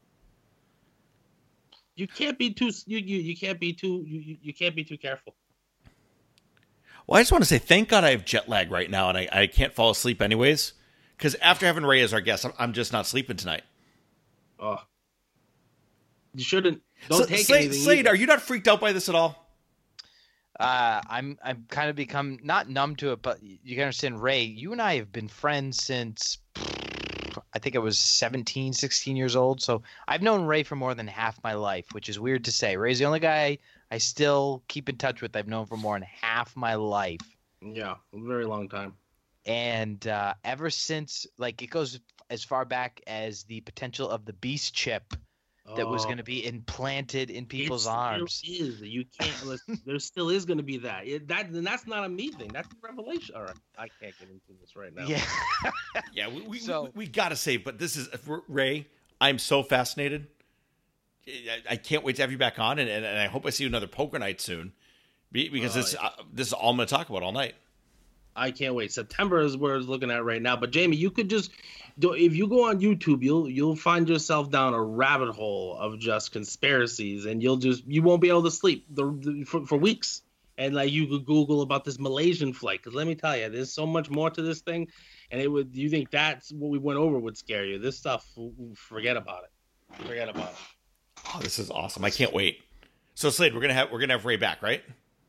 You can't be too you can't be too careful. Well, I just want to say thank God I have jet lag right now, and I can't fall asleep anyways. Because after having Ray as our guest, I'm just not sleeping tonight. Oh, you shouldn't. Don't take anything. Slade, are you not freaked out by this at all? I'm kind of become not numb to it, but you can understand, Ray, you and I have been friends since I think I was 17, 16 years old. So I've known Ray for more than half my life, which is weird to say. Ray's the only guy I still keep in touch with. I've known for more than half my life. Yeah, a very long time. And ever since, like, it goes as far back as the potential of the Beast chip that was going to be implanted in people's arms. There is. You can't. There still is going to be that. And that's not a me thing. That's a revelation. All right, I can't get into this right now. Yeah, yeah. We gotta say, but this is Ray. I'm so fascinated. I can't wait to have you back on, and I hope I see you another poker night soon, because this is all I'm going to talk about all night. I can't wait. September is where it's looking at right now. But Jamie, you could just if you go on YouTube, you'll find yourself down a rabbit hole of just conspiracies, and you won't be able to sleep for weeks. And like you could Google about this Malaysian flight, because let me tell you, there's so much more to this thing. And you think that's what we went over would scare you? This stuff, forget about it. Forget about it. Oh, this is awesome! I can't wait. So Slade, we're gonna have Ray back, right?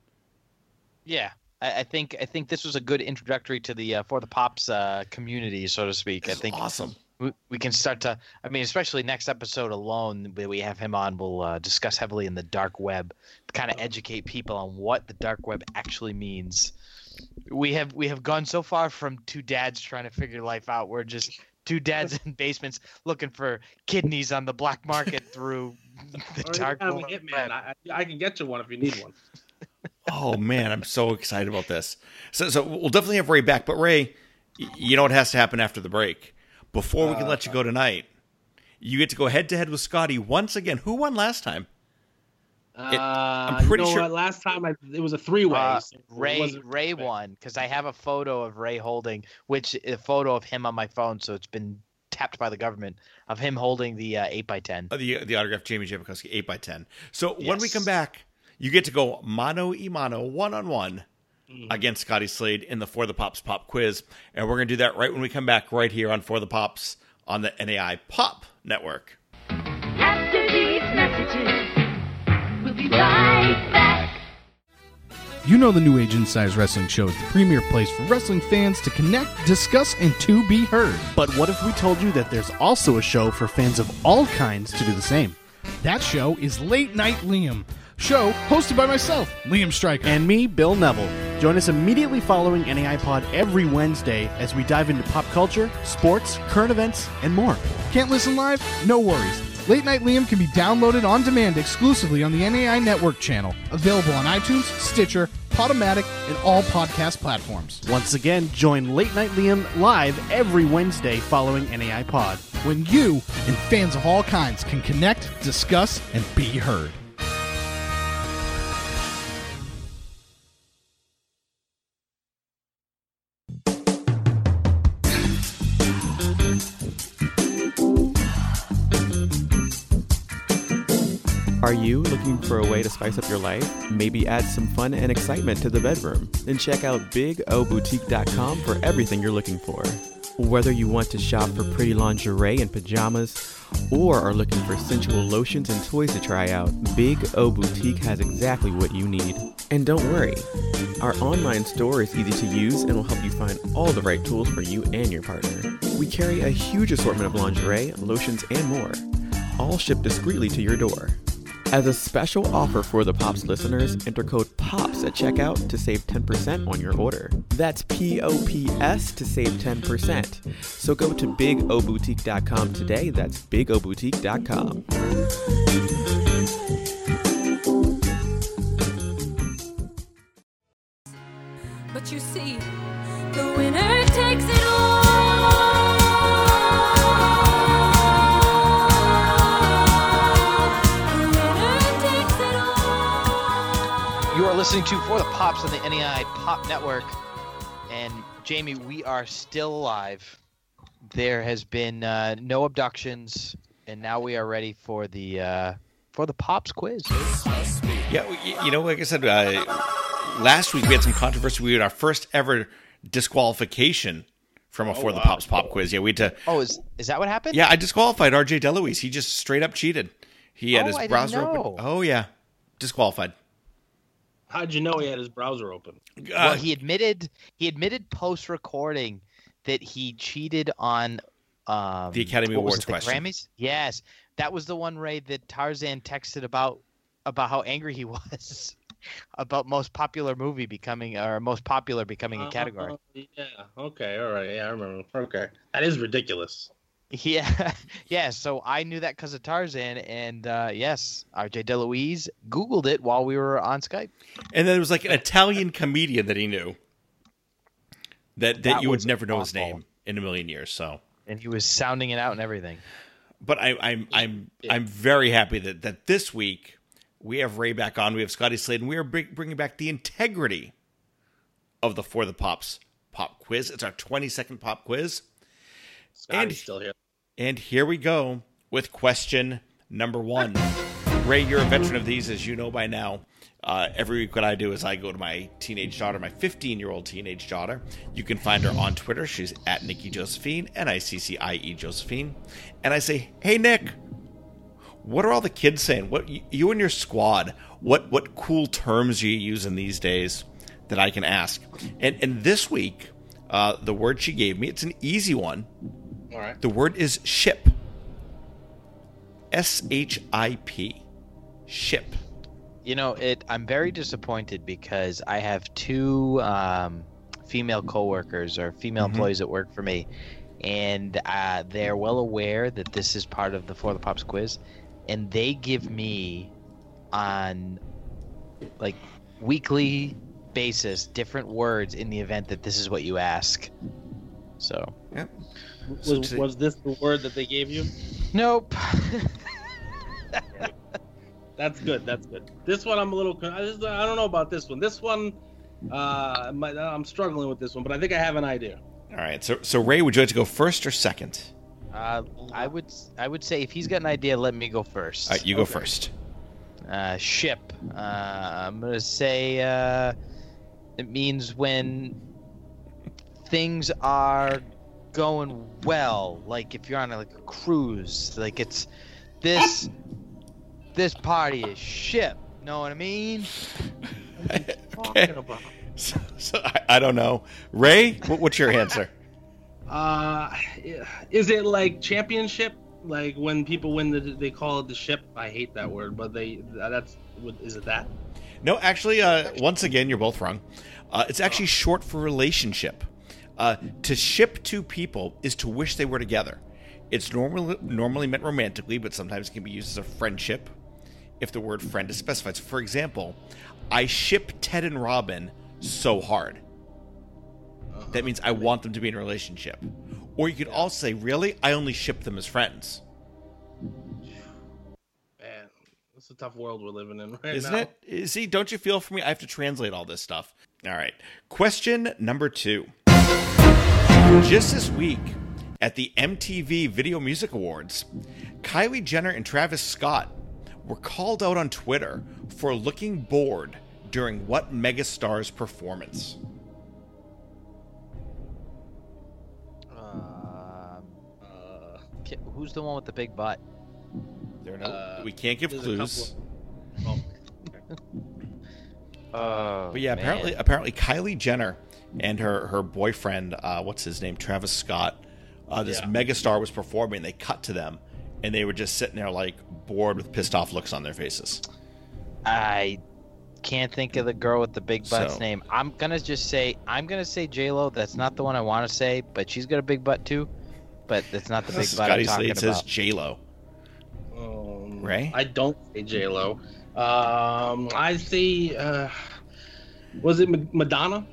Yeah, I think this was a good introductory to the For the Pops community, so to speak. I think awesome. We can start to. I mean, especially next episode alone, where we have him on, we'll discuss heavily in the dark web, kind of educate people on what the dark web actually means. We have gone so far from two dads trying to figure life out. We're just two dads in basements looking for kidneys on the black market through the dark web. I can get you one if you need one. Oh man, I'm so excited about this. So we'll definitely have Ray back. But Ray, you know what has to happen after the break? Before we can let you go tonight, you get to go head to head with Scotty once again. Who won last time? I'm pretty sure last time it was a 3-way. Ray won because I have a photo of Ray holding, a photo of him on my phone, so it's been tapped by the government, of him holding the 8x10. The autographed Jamie Jabakowski 8x10. So when we come back, you get to go mano a mano, one-on-one against Scotty Slade in the For the Pops pop quiz, and we're going to do that right when we come back right here on For the Pops on the NAI Pop Network. After these messages, we'll be right back. You know the New Age Insiders Wrestling Show is the premier place for wrestling fans to connect, discuss, and to be heard. But what if we told you that there's also a show for fans of all kinds to do the same? That show is Late Night Liam. Show hosted by myself, Liam Stryker. And me, Bill Neville. Join us immediately following NAI Pod every Wednesday as we dive into pop culture, sports, current events, and more. Can't listen live? No worries. Late Night Liam can be downloaded on demand exclusively on the NAI Network channel. Available on iTunes, Stitcher, Podomatic, and all podcast platforms. Once again, join Late Night Liam live every Wednesday following NAI Pod. When you and fans of all kinds can connect, discuss, and be heard. Are you looking for a way to spice up your life? Maybe add some fun and excitement to the bedroom? Then check out BigOBoutique.com for everything you're looking for. Whether you want to shop for pretty lingerie and pajamas, or are looking for sensual lotions and toys to try out, Big O Boutique has exactly what you need. And don't worry, our online store is easy to use and will help you find all the right tools for you and your partner. We carry a huge assortment of lingerie, lotions, and more, all shipped discreetly to your door. As a special offer for the Pops listeners, enter code POPS at checkout to save 10% on your order. That's POPS to save 10%. So go to BigOBoutique.com today. That's BigOBoutique.com. But you see, the winner takes it all. You are listening to For the Pops on the NEI Pop Network. And Jamie, we are still alive. There has been no abductions, and now we are ready for the Pops quiz. Yeah, you know, like I said, last week we had some controversy. We had our first ever disqualification from a For the Pops pop quiz. Yeah, we had to. Oh, is that what happened? Yeah, I disqualified RJ DeLuise. He just straight up cheated. He had his browser open. Oh yeah, disqualified. How'd you know he had his browser open? Well, he admitted post recording that he cheated on the Academy Awards question. Grammys? Yes, that was the one, Ray, that Tarzan texted about how angry he was about most popular becoming a category. Yeah. Okay. All right. Yeah, I remember. Okay. That is ridiculous. Yeah. So I knew that because of Tarzan, and yes, RJ DeLuise Googled it while we were on Skype. And then there was like an Italian comedian that he knew that you would never know his name in a million years. So, and he was sounding it out and everything. But I'm very happy that this week we have Ray back on. We have Scotty Slade, and we are bringing back the integrity of the For the Pops pop quiz. It's our 20-second pop quiz. Scotty's still here. And here we go with question number 1. Ray, you're a veteran of these, as you know by now. Every week what I do is I go to my teenage daughter, my 15-year-old teenage daughter. You can find her on Twitter. She's at Nikki Josephine, Niccie Josephine. And I say, hey, Nick, what are all the kids saying? What you and your squad, what cool terms are you using these days that I can ask? And this week, the word she gave me, it's an easy one. All right. The word is ship. S-H-I-P. Ship. You know, I'm very disappointed because I have 2 female coworkers or female employees that work for me, and they're well aware that this is part of the For the Pops quiz, and they give me on like weekly basis different words in the event that this is what you ask. So, Yeah. Was this the word that they gave you? nope. That's good. That's good. This one I'm a little. I don't know about this one. This one, I'm struggling with this one, but I think I have an idea. All right. So Ray, would you like to go first or second? I would say if he's got an idea, let me go first. All right, you go first. Ship. I'm gonna say it means when things are going well, like if you're on a cruise, like it's this party is ship. Know what I mean? Talking about. So I don't know. Ray, what's your answer? Is it like championship? Like when people win, they call it the ship. I hate that word, but is it that? No, actually, once again, you're both wrong. It's actually short for relationship. To ship 2 people is to wish they were together. It's normally meant romantically, but sometimes it can be used as a friendship if the word friend is specified. So, for example, I ship Ted and Robin so hard. That means I want them to be in a relationship. Or you could also say, really, I only ship them as friends. Man, it's a tough world we're living in right now. Isn't it? See, don't you feel for me? I have to translate all this stuff. All right. Question number 2. Just this week, at the MTV Video Music Awards, Kylie Jenner and Travis Scott were called out on Twitter for looking bored during what megastar's performance? Who's the one with the big butt? There are no, we can't give clues. But yeah, apparently Kylie Jenner and her boyfriend, what's his name, Travis Scott, this megastar was performing. They cut to them, and they were just sitting there like bored with pissed off looks on their faces. I can't think of the girl with the big butt's name. I'm gonna say J-Lo. That's not the one I want to say, but she's got a big butt too. But that's not the big butt I'm talking about. Says J-Lo. Ray? I don't say J-Lo. I say, was it Madonna?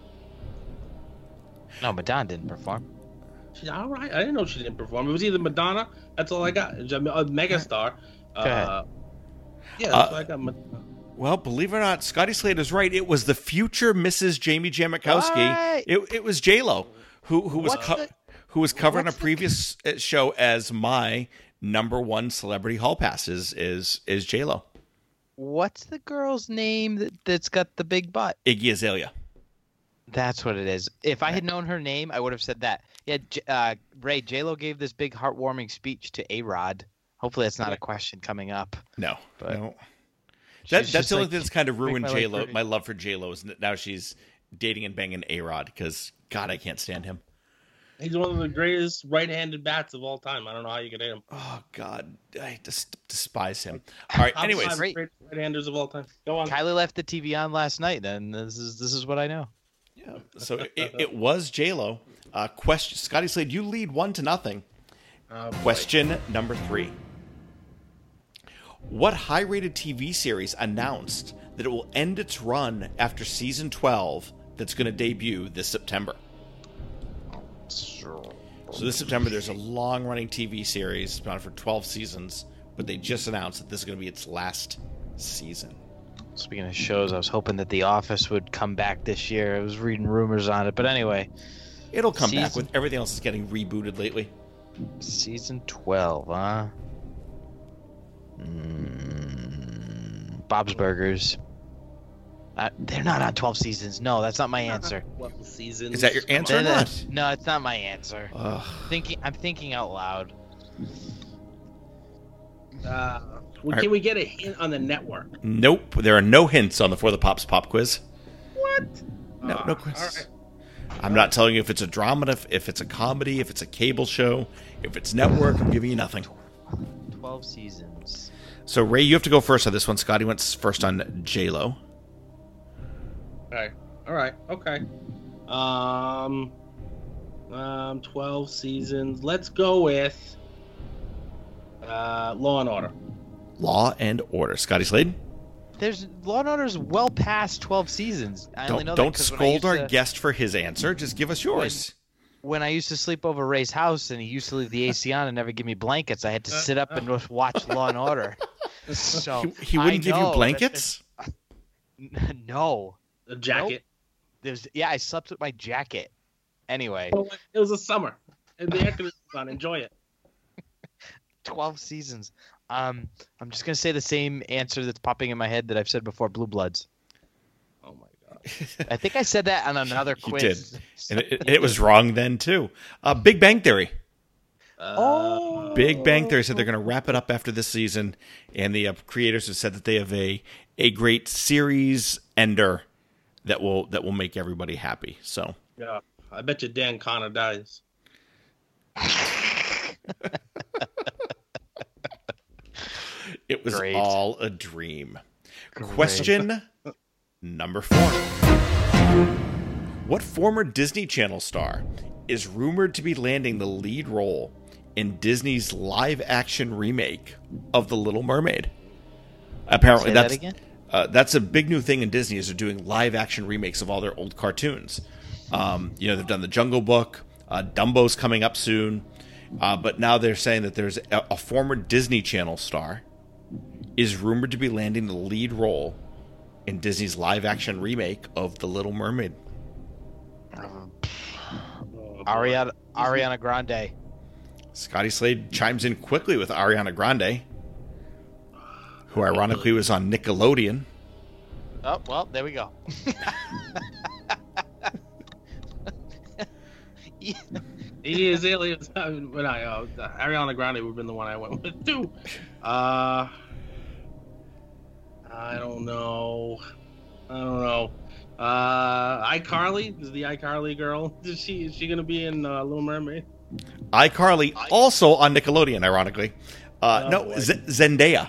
No, Madonna didn't perform. All right, I didn't know she didn't perform. It was either Madonna. That's all I got. A megastar. Go Yeah, that's what I got. Well, believe it or not, Scotty Slater's right. It was the future Mrs. Jamie Jamakowski. It was J-Lo who was covering a previous show as my number 1 celebrity hall pass is J-Lo. What's the girl's name that's got the big butt? Iggy Azalea. That's what it is. If I had known her name, I would have said that. Yeah, Ray, J-Lo gave this big heartwarming speech to A-Rod. Hopefully that's not a question coming up. No. But That's the only thing that's kind of ruined J-Lo. My love for J-Lo is now she's dating and banging A-Rod because, God, I can't stand him. He's one of the greatest right-handed bats of all time. I don't know how you can hit him. Oh, God. I despise him. All right, anyways. Great right-handers of all time. Go on. Kylie left the TV on last night, and this is what I know. Yeah. So it was J-Lo. Question, Scotty Slade, you lead 1-0. Question number 3. What high-rated TV series announced that it will end its run after season 12 that's going to debut this September? So this September, there's a long-running TV series. It's been on for 12 seasons, but they just announced that this is going to be its last season. Speaking of shows, I was hoping that The Office would come back this year. I was reading rumors on it, but anyway. It'll come back with everything else is getting rebooted lately. Season 12, huh? Bob's Burgers. They're not on 12 seasons. No, that's not my answer. 12 seasons. Is that your answer or not? No, it's not my answer. Ugh. I'm thinking out loud. Can we get a hint on the network? Nope. There are no hints on the For the Pops pop quiz. What? No quiz. All right. I'm not telling you if it's a drama, if it's a comedy, if it's a cable show, if it's network. I'm giving you nothing. 12 seasons. So, Ray, you have to go first on this one. Scotty went first on J-Lo. All right. Okay. 12 seasons. Let's go with Law and Order. Law and Order. Scotty Slade? There's Law and Order's well past 12 seasons. I only know that Don't 'cause when I scold used our to- guest for his answer. Just give us yours. When I used to sleep over Ray's house and he used to leave the AC on and never give me blankets, I had to sit up and just watch Law and Order. So He wouldn't give you blankets? No. A jacket. I slept with my jacket. Anyway, It was a summer. And the air conditioning was on. Enjoy it. 12 seasons. I'm just gonna say the same answer that's popping in my head that I've said before. Blue Bloods. Oh my god. I think I said that on another You quiz. did. And it was wrong then, too. Big Bang Theory. Big Bang Theory said they're going to wrap it up after this season, and the creators have said that they have a great series ender that will make everybody happy. So Yeah. I bet you Dan Connor dies. it was Great. all a dream. Question number 4. What former Disney Channel star is rumored to be landing the lead role in Disney's live-action remake of The Little Mermaid? Apparently, Say that again? That's a big new thing in Disney, is they're doing live-action remakes of all their old cartoons. They've done The Jungle Book. Dumbo's coming up soon. But now they're saying that there's a former Disney Channel star is rumored to be landing the lead role in Disney's live-action remake of The Little Mermaid. Ariana Grande. Scotty Slade chimes in quickly with Ariana Grande, who ironically was on Nickelodeon. Oh, well, there we go. He is aliens. Ariana Grande would have been the one I went with too. I don't know. iCarly is the iCarly girl. Is she gonna be in Little Mermaid? iCarly, also on Nickelodeon, ironically. boy. Zendaya.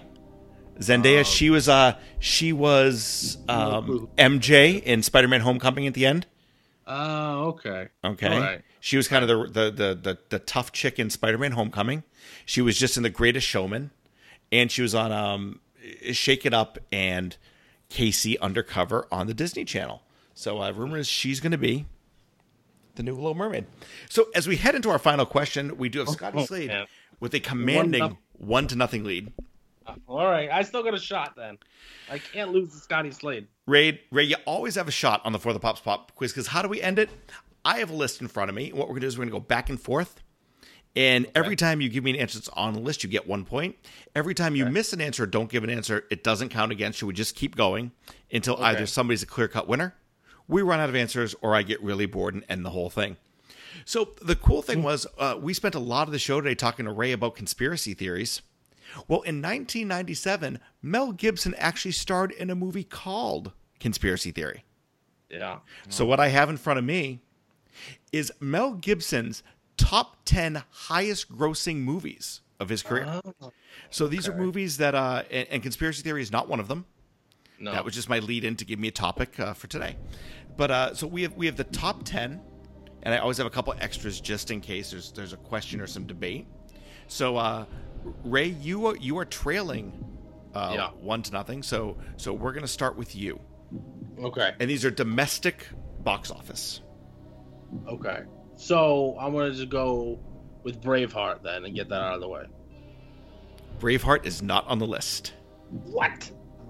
She was MJ in Spider-Man: Homecoming at the end. Oh, okay. Okay. All right. She was kind of the tough chick in Spider-Man: Homecoming. She was just in The Greatest Showman, and she was on Shake It Up and Casey Undercover on the Disney Channel. So rumor is she's going to be the new Little Mermaid. So as we head into our final question, we do have Scotty Slade man. with a commanding 1-0 lead. All right. I still got a shot then. I can't lose to Scotty Slade. Ray, you always have a shot on the For the Pops Pop quiz, because how do we end it? I have a list in front of me. What we're going to do is we're going to go back and forth. And every time you give me an answer that's on the list, you get 1 point. Every time you miss an answer or don't give an answer, it doesn't count against you. We just keep going until either somebody's a clear-cut winner, we run out of answers, or I get really bored and end the whole thing. So the cool thing was we spent a lot of the show today talking to Ray about conspiracy theories. Well, in 1997, Mel Gibson actually starred in a movie called Conspiracy Theory. Yeah. So what I have in front of me is Mel Gibson's top 10 highest grossing movies of his career. So these are movies that, and Conspiracy Theory is not one of them. No. That was just my lead in to give me a topic for today. But so we have the top 10, and I always have a couple extras just in case there's a question or some debate. So Ray, you are trailing 1-0. So we're gonna start with you. Okay. And these are domestic box office. Okay. So I'm gonna just go with Braveheart then and get that out of the way. Braveheart is not on the list. What?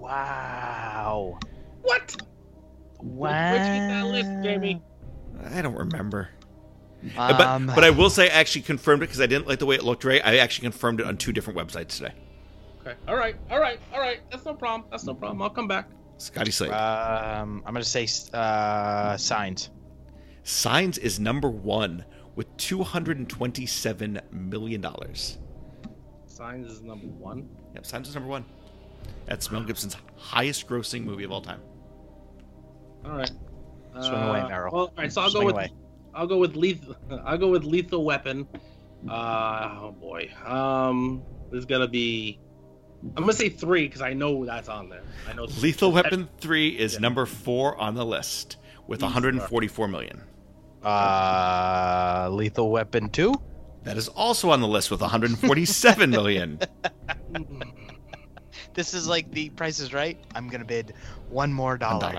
Wow. What? Wow. Which is that list, Jamie? I don't remember. But I will say I actually confirmed it because I didn't like the way it looked, Ray. I actually confirmed it on 2 different websites today. Okay. All right. That's no problem. I'll come back. Scotty Slade. I'm going to say Signs. Signs is number 1 with $227 million. Signs is number 1? Yep, Signs is number 1. That's Mel Gibson's highest grossing movie of all time. All right. Swing away, Meryl. Well, all right, so I'll Swing go with away. Lethal Weapon. Oh boy. There's gonna be. I'm gonna say 3 because I know that's on there. I know. Lethal Weapon 3 is number 4 on the list with $144 million. Lethal Weapon 2? That is also on the list with $147 million. This is like the Price is Right. I'm gonna bid $1 more. $1.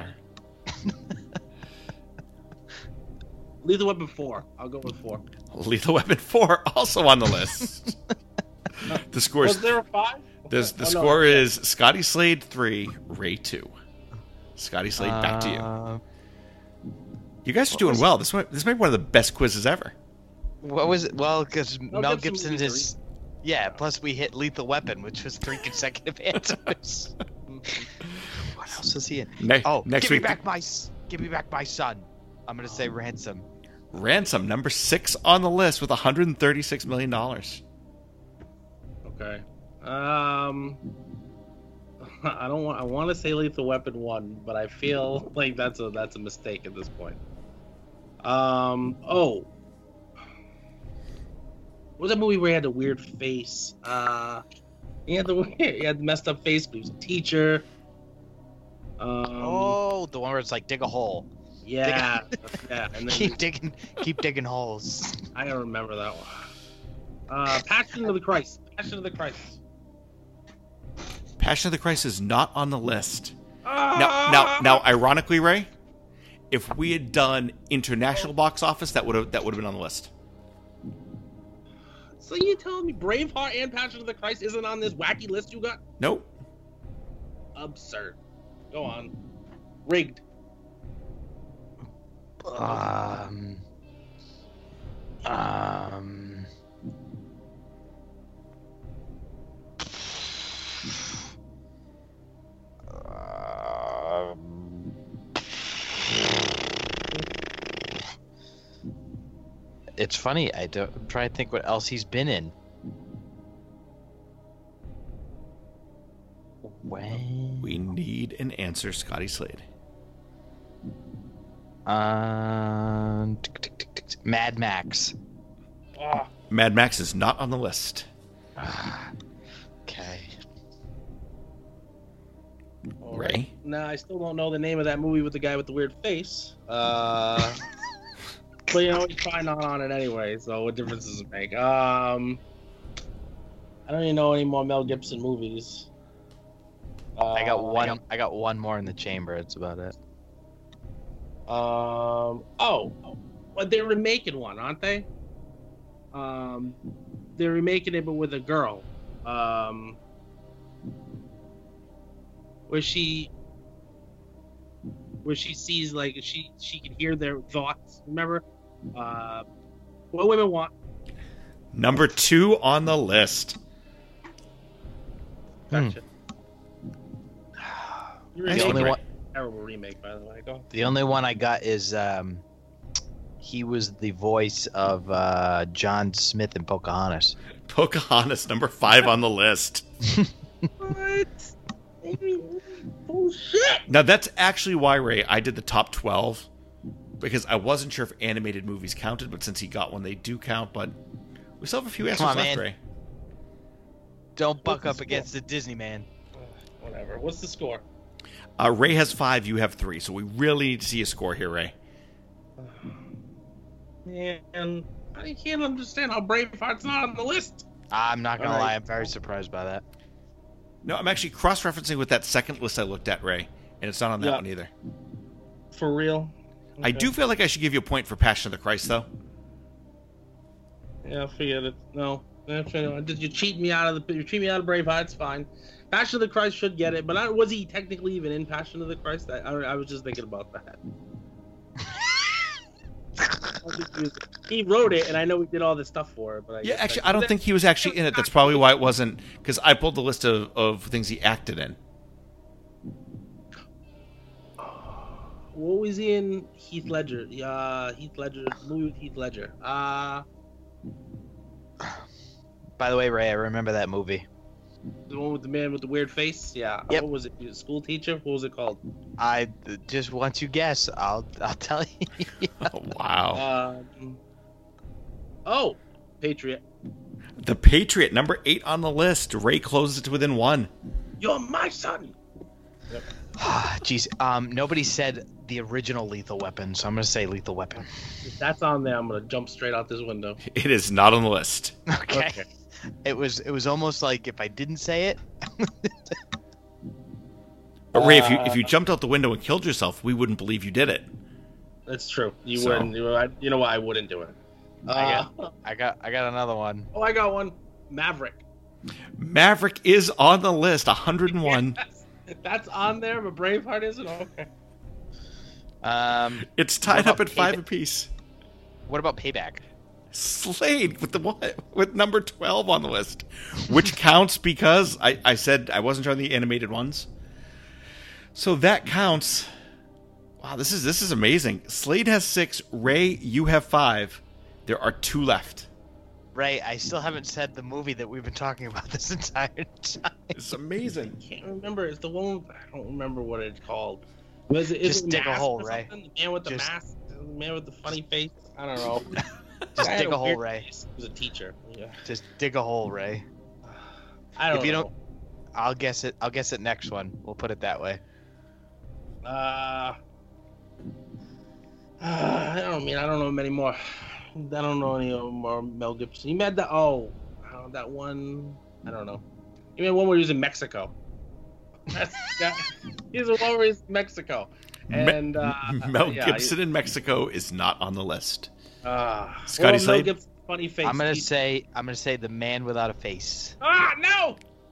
Lethal Weapon 4. I'll go with 4. Lethal Weapon 4 also on the list. The score is Was there a 5? the score is Scotty Slade 3, Ray 2. Scotty Slade, back to you. You guys are doing well. This might be one of the best quizzes ever. What was it? Well, because Mel Gibson movies is. Yeah, plus we hit Lethal Weapon, which was 3 consecutive answers. What else is he in? Next give week. me back my son. I'm gonna say Ransom. Ransom, number 6 on the list with $136 million. Okay. I want to say Lethal Weapon 1, but I feel like that's a mistake at this point. What was that movie where he had a weird face? He had the messed up face, but he was a teacher. The one where it's like dig a hole. Yeah, yeah. And then Keep digging holes. I don't remember that one. Passion of the Christ. Passion of the Christ is not on the list. Now, ironically, Ray, if we had done international box office, that would have been on the list. So you telling me Braveheart and Passion of the Christ isn't on this wacky list you got? Nope. Absurd. Go on. Rigged. It's funny. I'm trying to think what else he's been in. When? We need an answer, Scotty Slade. Mad Max. Mad Max is not on the list. Okay. Ray? No, I still don't know the name of that movie with the guy with the weird face. But you know, he's probably not on it anyway, so what difference does it make? I don't even know any more Mel Gibson movies. I got one more in the chamber. That's about it. But they're remaking one, aren't they? They're remaking it, but with a girl. Where she sees, like, she can hear their thoughts. Remember? What Women Want. Number 2 on the list. Gotcha. The only one. Terrible remake, by the way. Go. The only one I got is he was the voice of John Smith in Pocahontas. Pocahontas, number 5 on the list. What? Bullshit. Now, that's actually why, Ray, I did the top 12. Because I wasn't sure if animated movies counted, but since he got one, they do count. But we still have a few answers Come on, left, man. Ray. Don't buck up against the Disney man. Whatever. What's the score? Ray has 5, you have 3. So we really need to see a score here, Ray. Man, I can't understand how Braveheart's not on the list. I'm not gonna All right. lie, I'm very surprised by that. No, I'm actually cross-referencing with that second list I looked at, Ray. And it's not on that one either. For real? I do feel like I should give you a point for Passion of the Christ, though. Yeah, forget it. No. You cheat me out of Braveheart. It's fine. Passion of the Christ should get it, but was he technically even in Passion of the Christ? I was just thinking about that. He wrote it, and I know he did all this stuff for it. But I don't think he was actually in it. That's probably why it wasn't. Because I pulled the list of things he acted in. What was he in? Heath Ledger. Movie with Heath Ledger. By the way, Ray, I remember that movie. The one with the man with the weird face. Yeah. Yep. What was it? He was a school teacher. What was it called? I just once you guess, I'll tell you. Oh, wow. Patriot. The Patriot, number 8 on the list. Ray closes it to within 1. You're my son. Yep. Jeez. Nobody said the original Lethal Weapon, so I'm gonna say Lethal Weapon. If that's on there, I'm gonna jump straight out this window. It is not on the list. Okay. It was almost like if I didn't say it. But Ray, if you jumped out the window and killed yourself, we wouldn't believe you did it. That's true. You wouldn't. You know what? I wouldn't do it. I got another one. Oh, I got one. Maverick. Maverick is on the list, 101. Yes, that's on there, but Braveheart isn't. Okay. It's tied up at 5 apiece. What about Payback? Slade with number 12 on the list, which counts because I said I wasn't trying the animated ones, so that counts. Wow, this is amazing. Slade has 6. Ray, you have 5. There are 2 left. Ray, I still haven't said the movie that we've been talking about this entire time. It's amazing. I can't remember. It's the one. I don't remember what it's called. Just dig a hole, Ray. The man with the mask. The man with the funny face. I don't know. Just dig a hole, Ray. He was a teacher. Yeah. Just dig a hole, Ray. I don't know. If you don't, I'll guess it. I'll guess it next one. We'll put it that way. I don't know many more. I don't know any more Mel Gibson. He made that. That one. I don't know. He made one where he was in Mexico. He's the one where he's in Mexico. And Mel Gibson in Mexico is not on the list. Scotty Slade. Mel Gibson, funny face. I'm gonna say The Man Without a Face. No.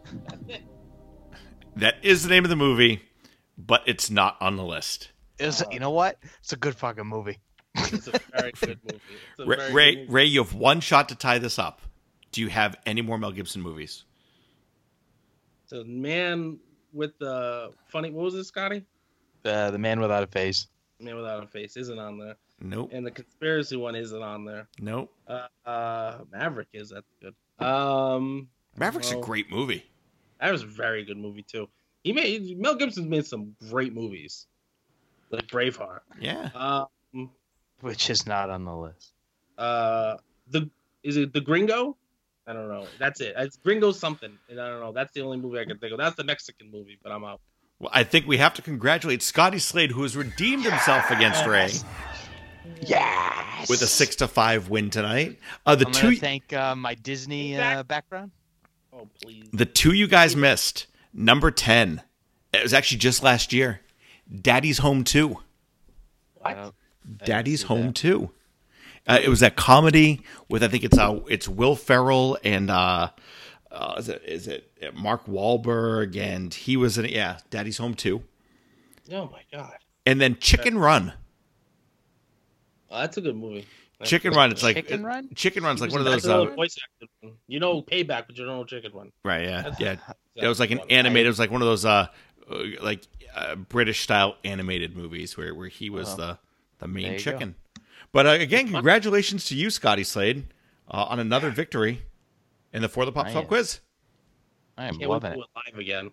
That is the name of the movie, but it's not on the list. You know what? It's a good fucking movie. It's a very good movie. Ray, you have one shot to tie this up. Do you have any more Mel Gibson movies? So, Man with the funny. What was it, Scotty? The Man Without a Face. Man Without a Face isn't on there. Nope. And the conspiracy one isn't on there. Nope. Maverick is. That's good. Maverick's a great movie. That was a very good movie too. Mel Gibson's made some great movies, like Braveheart. Yeah. Which is not on the list. Is it The Gringo? I don't know. That's it. It's Gringo something. And I don't know. That's the only movie I can think of. That's the Mexican movie, but I'm out. Well, I think we have to congratulate Scotty Slade, who has redeemed himself against Ray. Yes. With a 6-5 win tonight. I'm going to thank my Disney background. Oh, please. The 2 you guys missed. Number 10. It was actually just last year. Daddy's Home 2. What? Daddy's Home 2. It was that comedy with, I think it's Will Ferrell and is it Mark Wahlberg, and he was in it. Yeah, Daddy's Home 2. Oh my God. And then Chicken Run. Oh, that's a good movie. Chicken Run. It's like Chicken Run. Chicken Run's like one of those. Voice actor. You know Payback, but you don't know Chicken Run. Right. Yeah. It was like an animated. It was like one of those British style animated movies where he was the main chicken. But again, congratulations to you, Scotty Slade, on another victory in the For the Pop Pop quiz. I am loving it. Live again.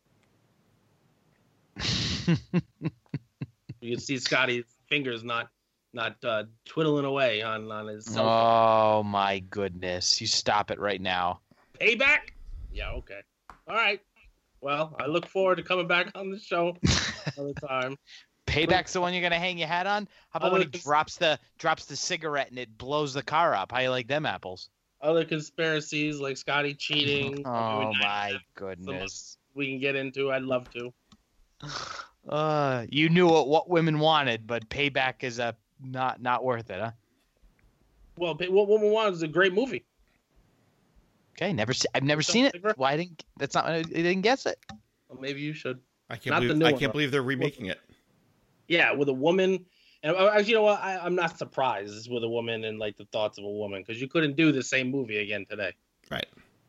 You can see Scotty's fingers not twiddling away on his cell phone. Oh my goodness! You stop it right now. Payback? Yeah. Okay. All right. Well, I look forward to coming back on the show another time. Payback's the one you're gonna hang your hat on. How about when he drops the cigarette and it blows the car up? How you like them apples? Other conspiracies like Scotty cheating. Oh my goodness! We can get into. I'd love to. You knew what women wanted, but Payback is not worth it, huh? Well, What Woman Wanted is a great movie. Okay, I've never seen it. Why I didn't guess it. Well, maybe you should. I can't believe they're remaking it. Yeah, with a woman. And actually, you know what? I'm not surprised. It's with a woman and like the thoughts of a woman, because you couldn't do the same movie again today. Right.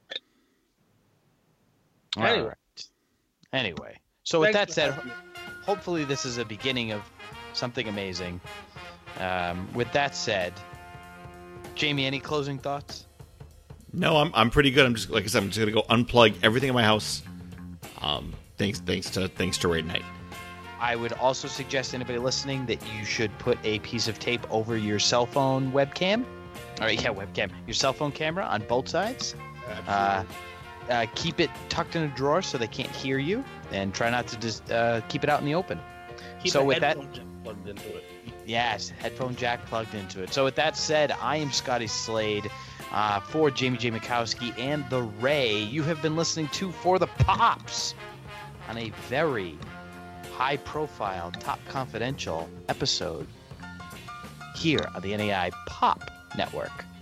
Anyway, so with that said, hopefully this is a beginning of something amazing. With that said, Jamie, any closing thoughts? No, I'm pretty good. I'm just gonna go unplug everything in my house. Thanks to Raid Night. I would also suggest anybody listening that you should put a piece of tape over your cell phone webcam. Webcam. Your cell phone camera on both sides. Keep it tucked in a drawer so they can't hear you, and try not to just keep it out in the open. Keep so a with that, headphone jack plugged into it. Yes, headphone jack plugged into it. So with that said, I am Scotty Slade for Jamie J. Mikowski and The Ray. You have been listening to For the Pops on a very high-profile, top confidential episode here on the NAI Pop Network.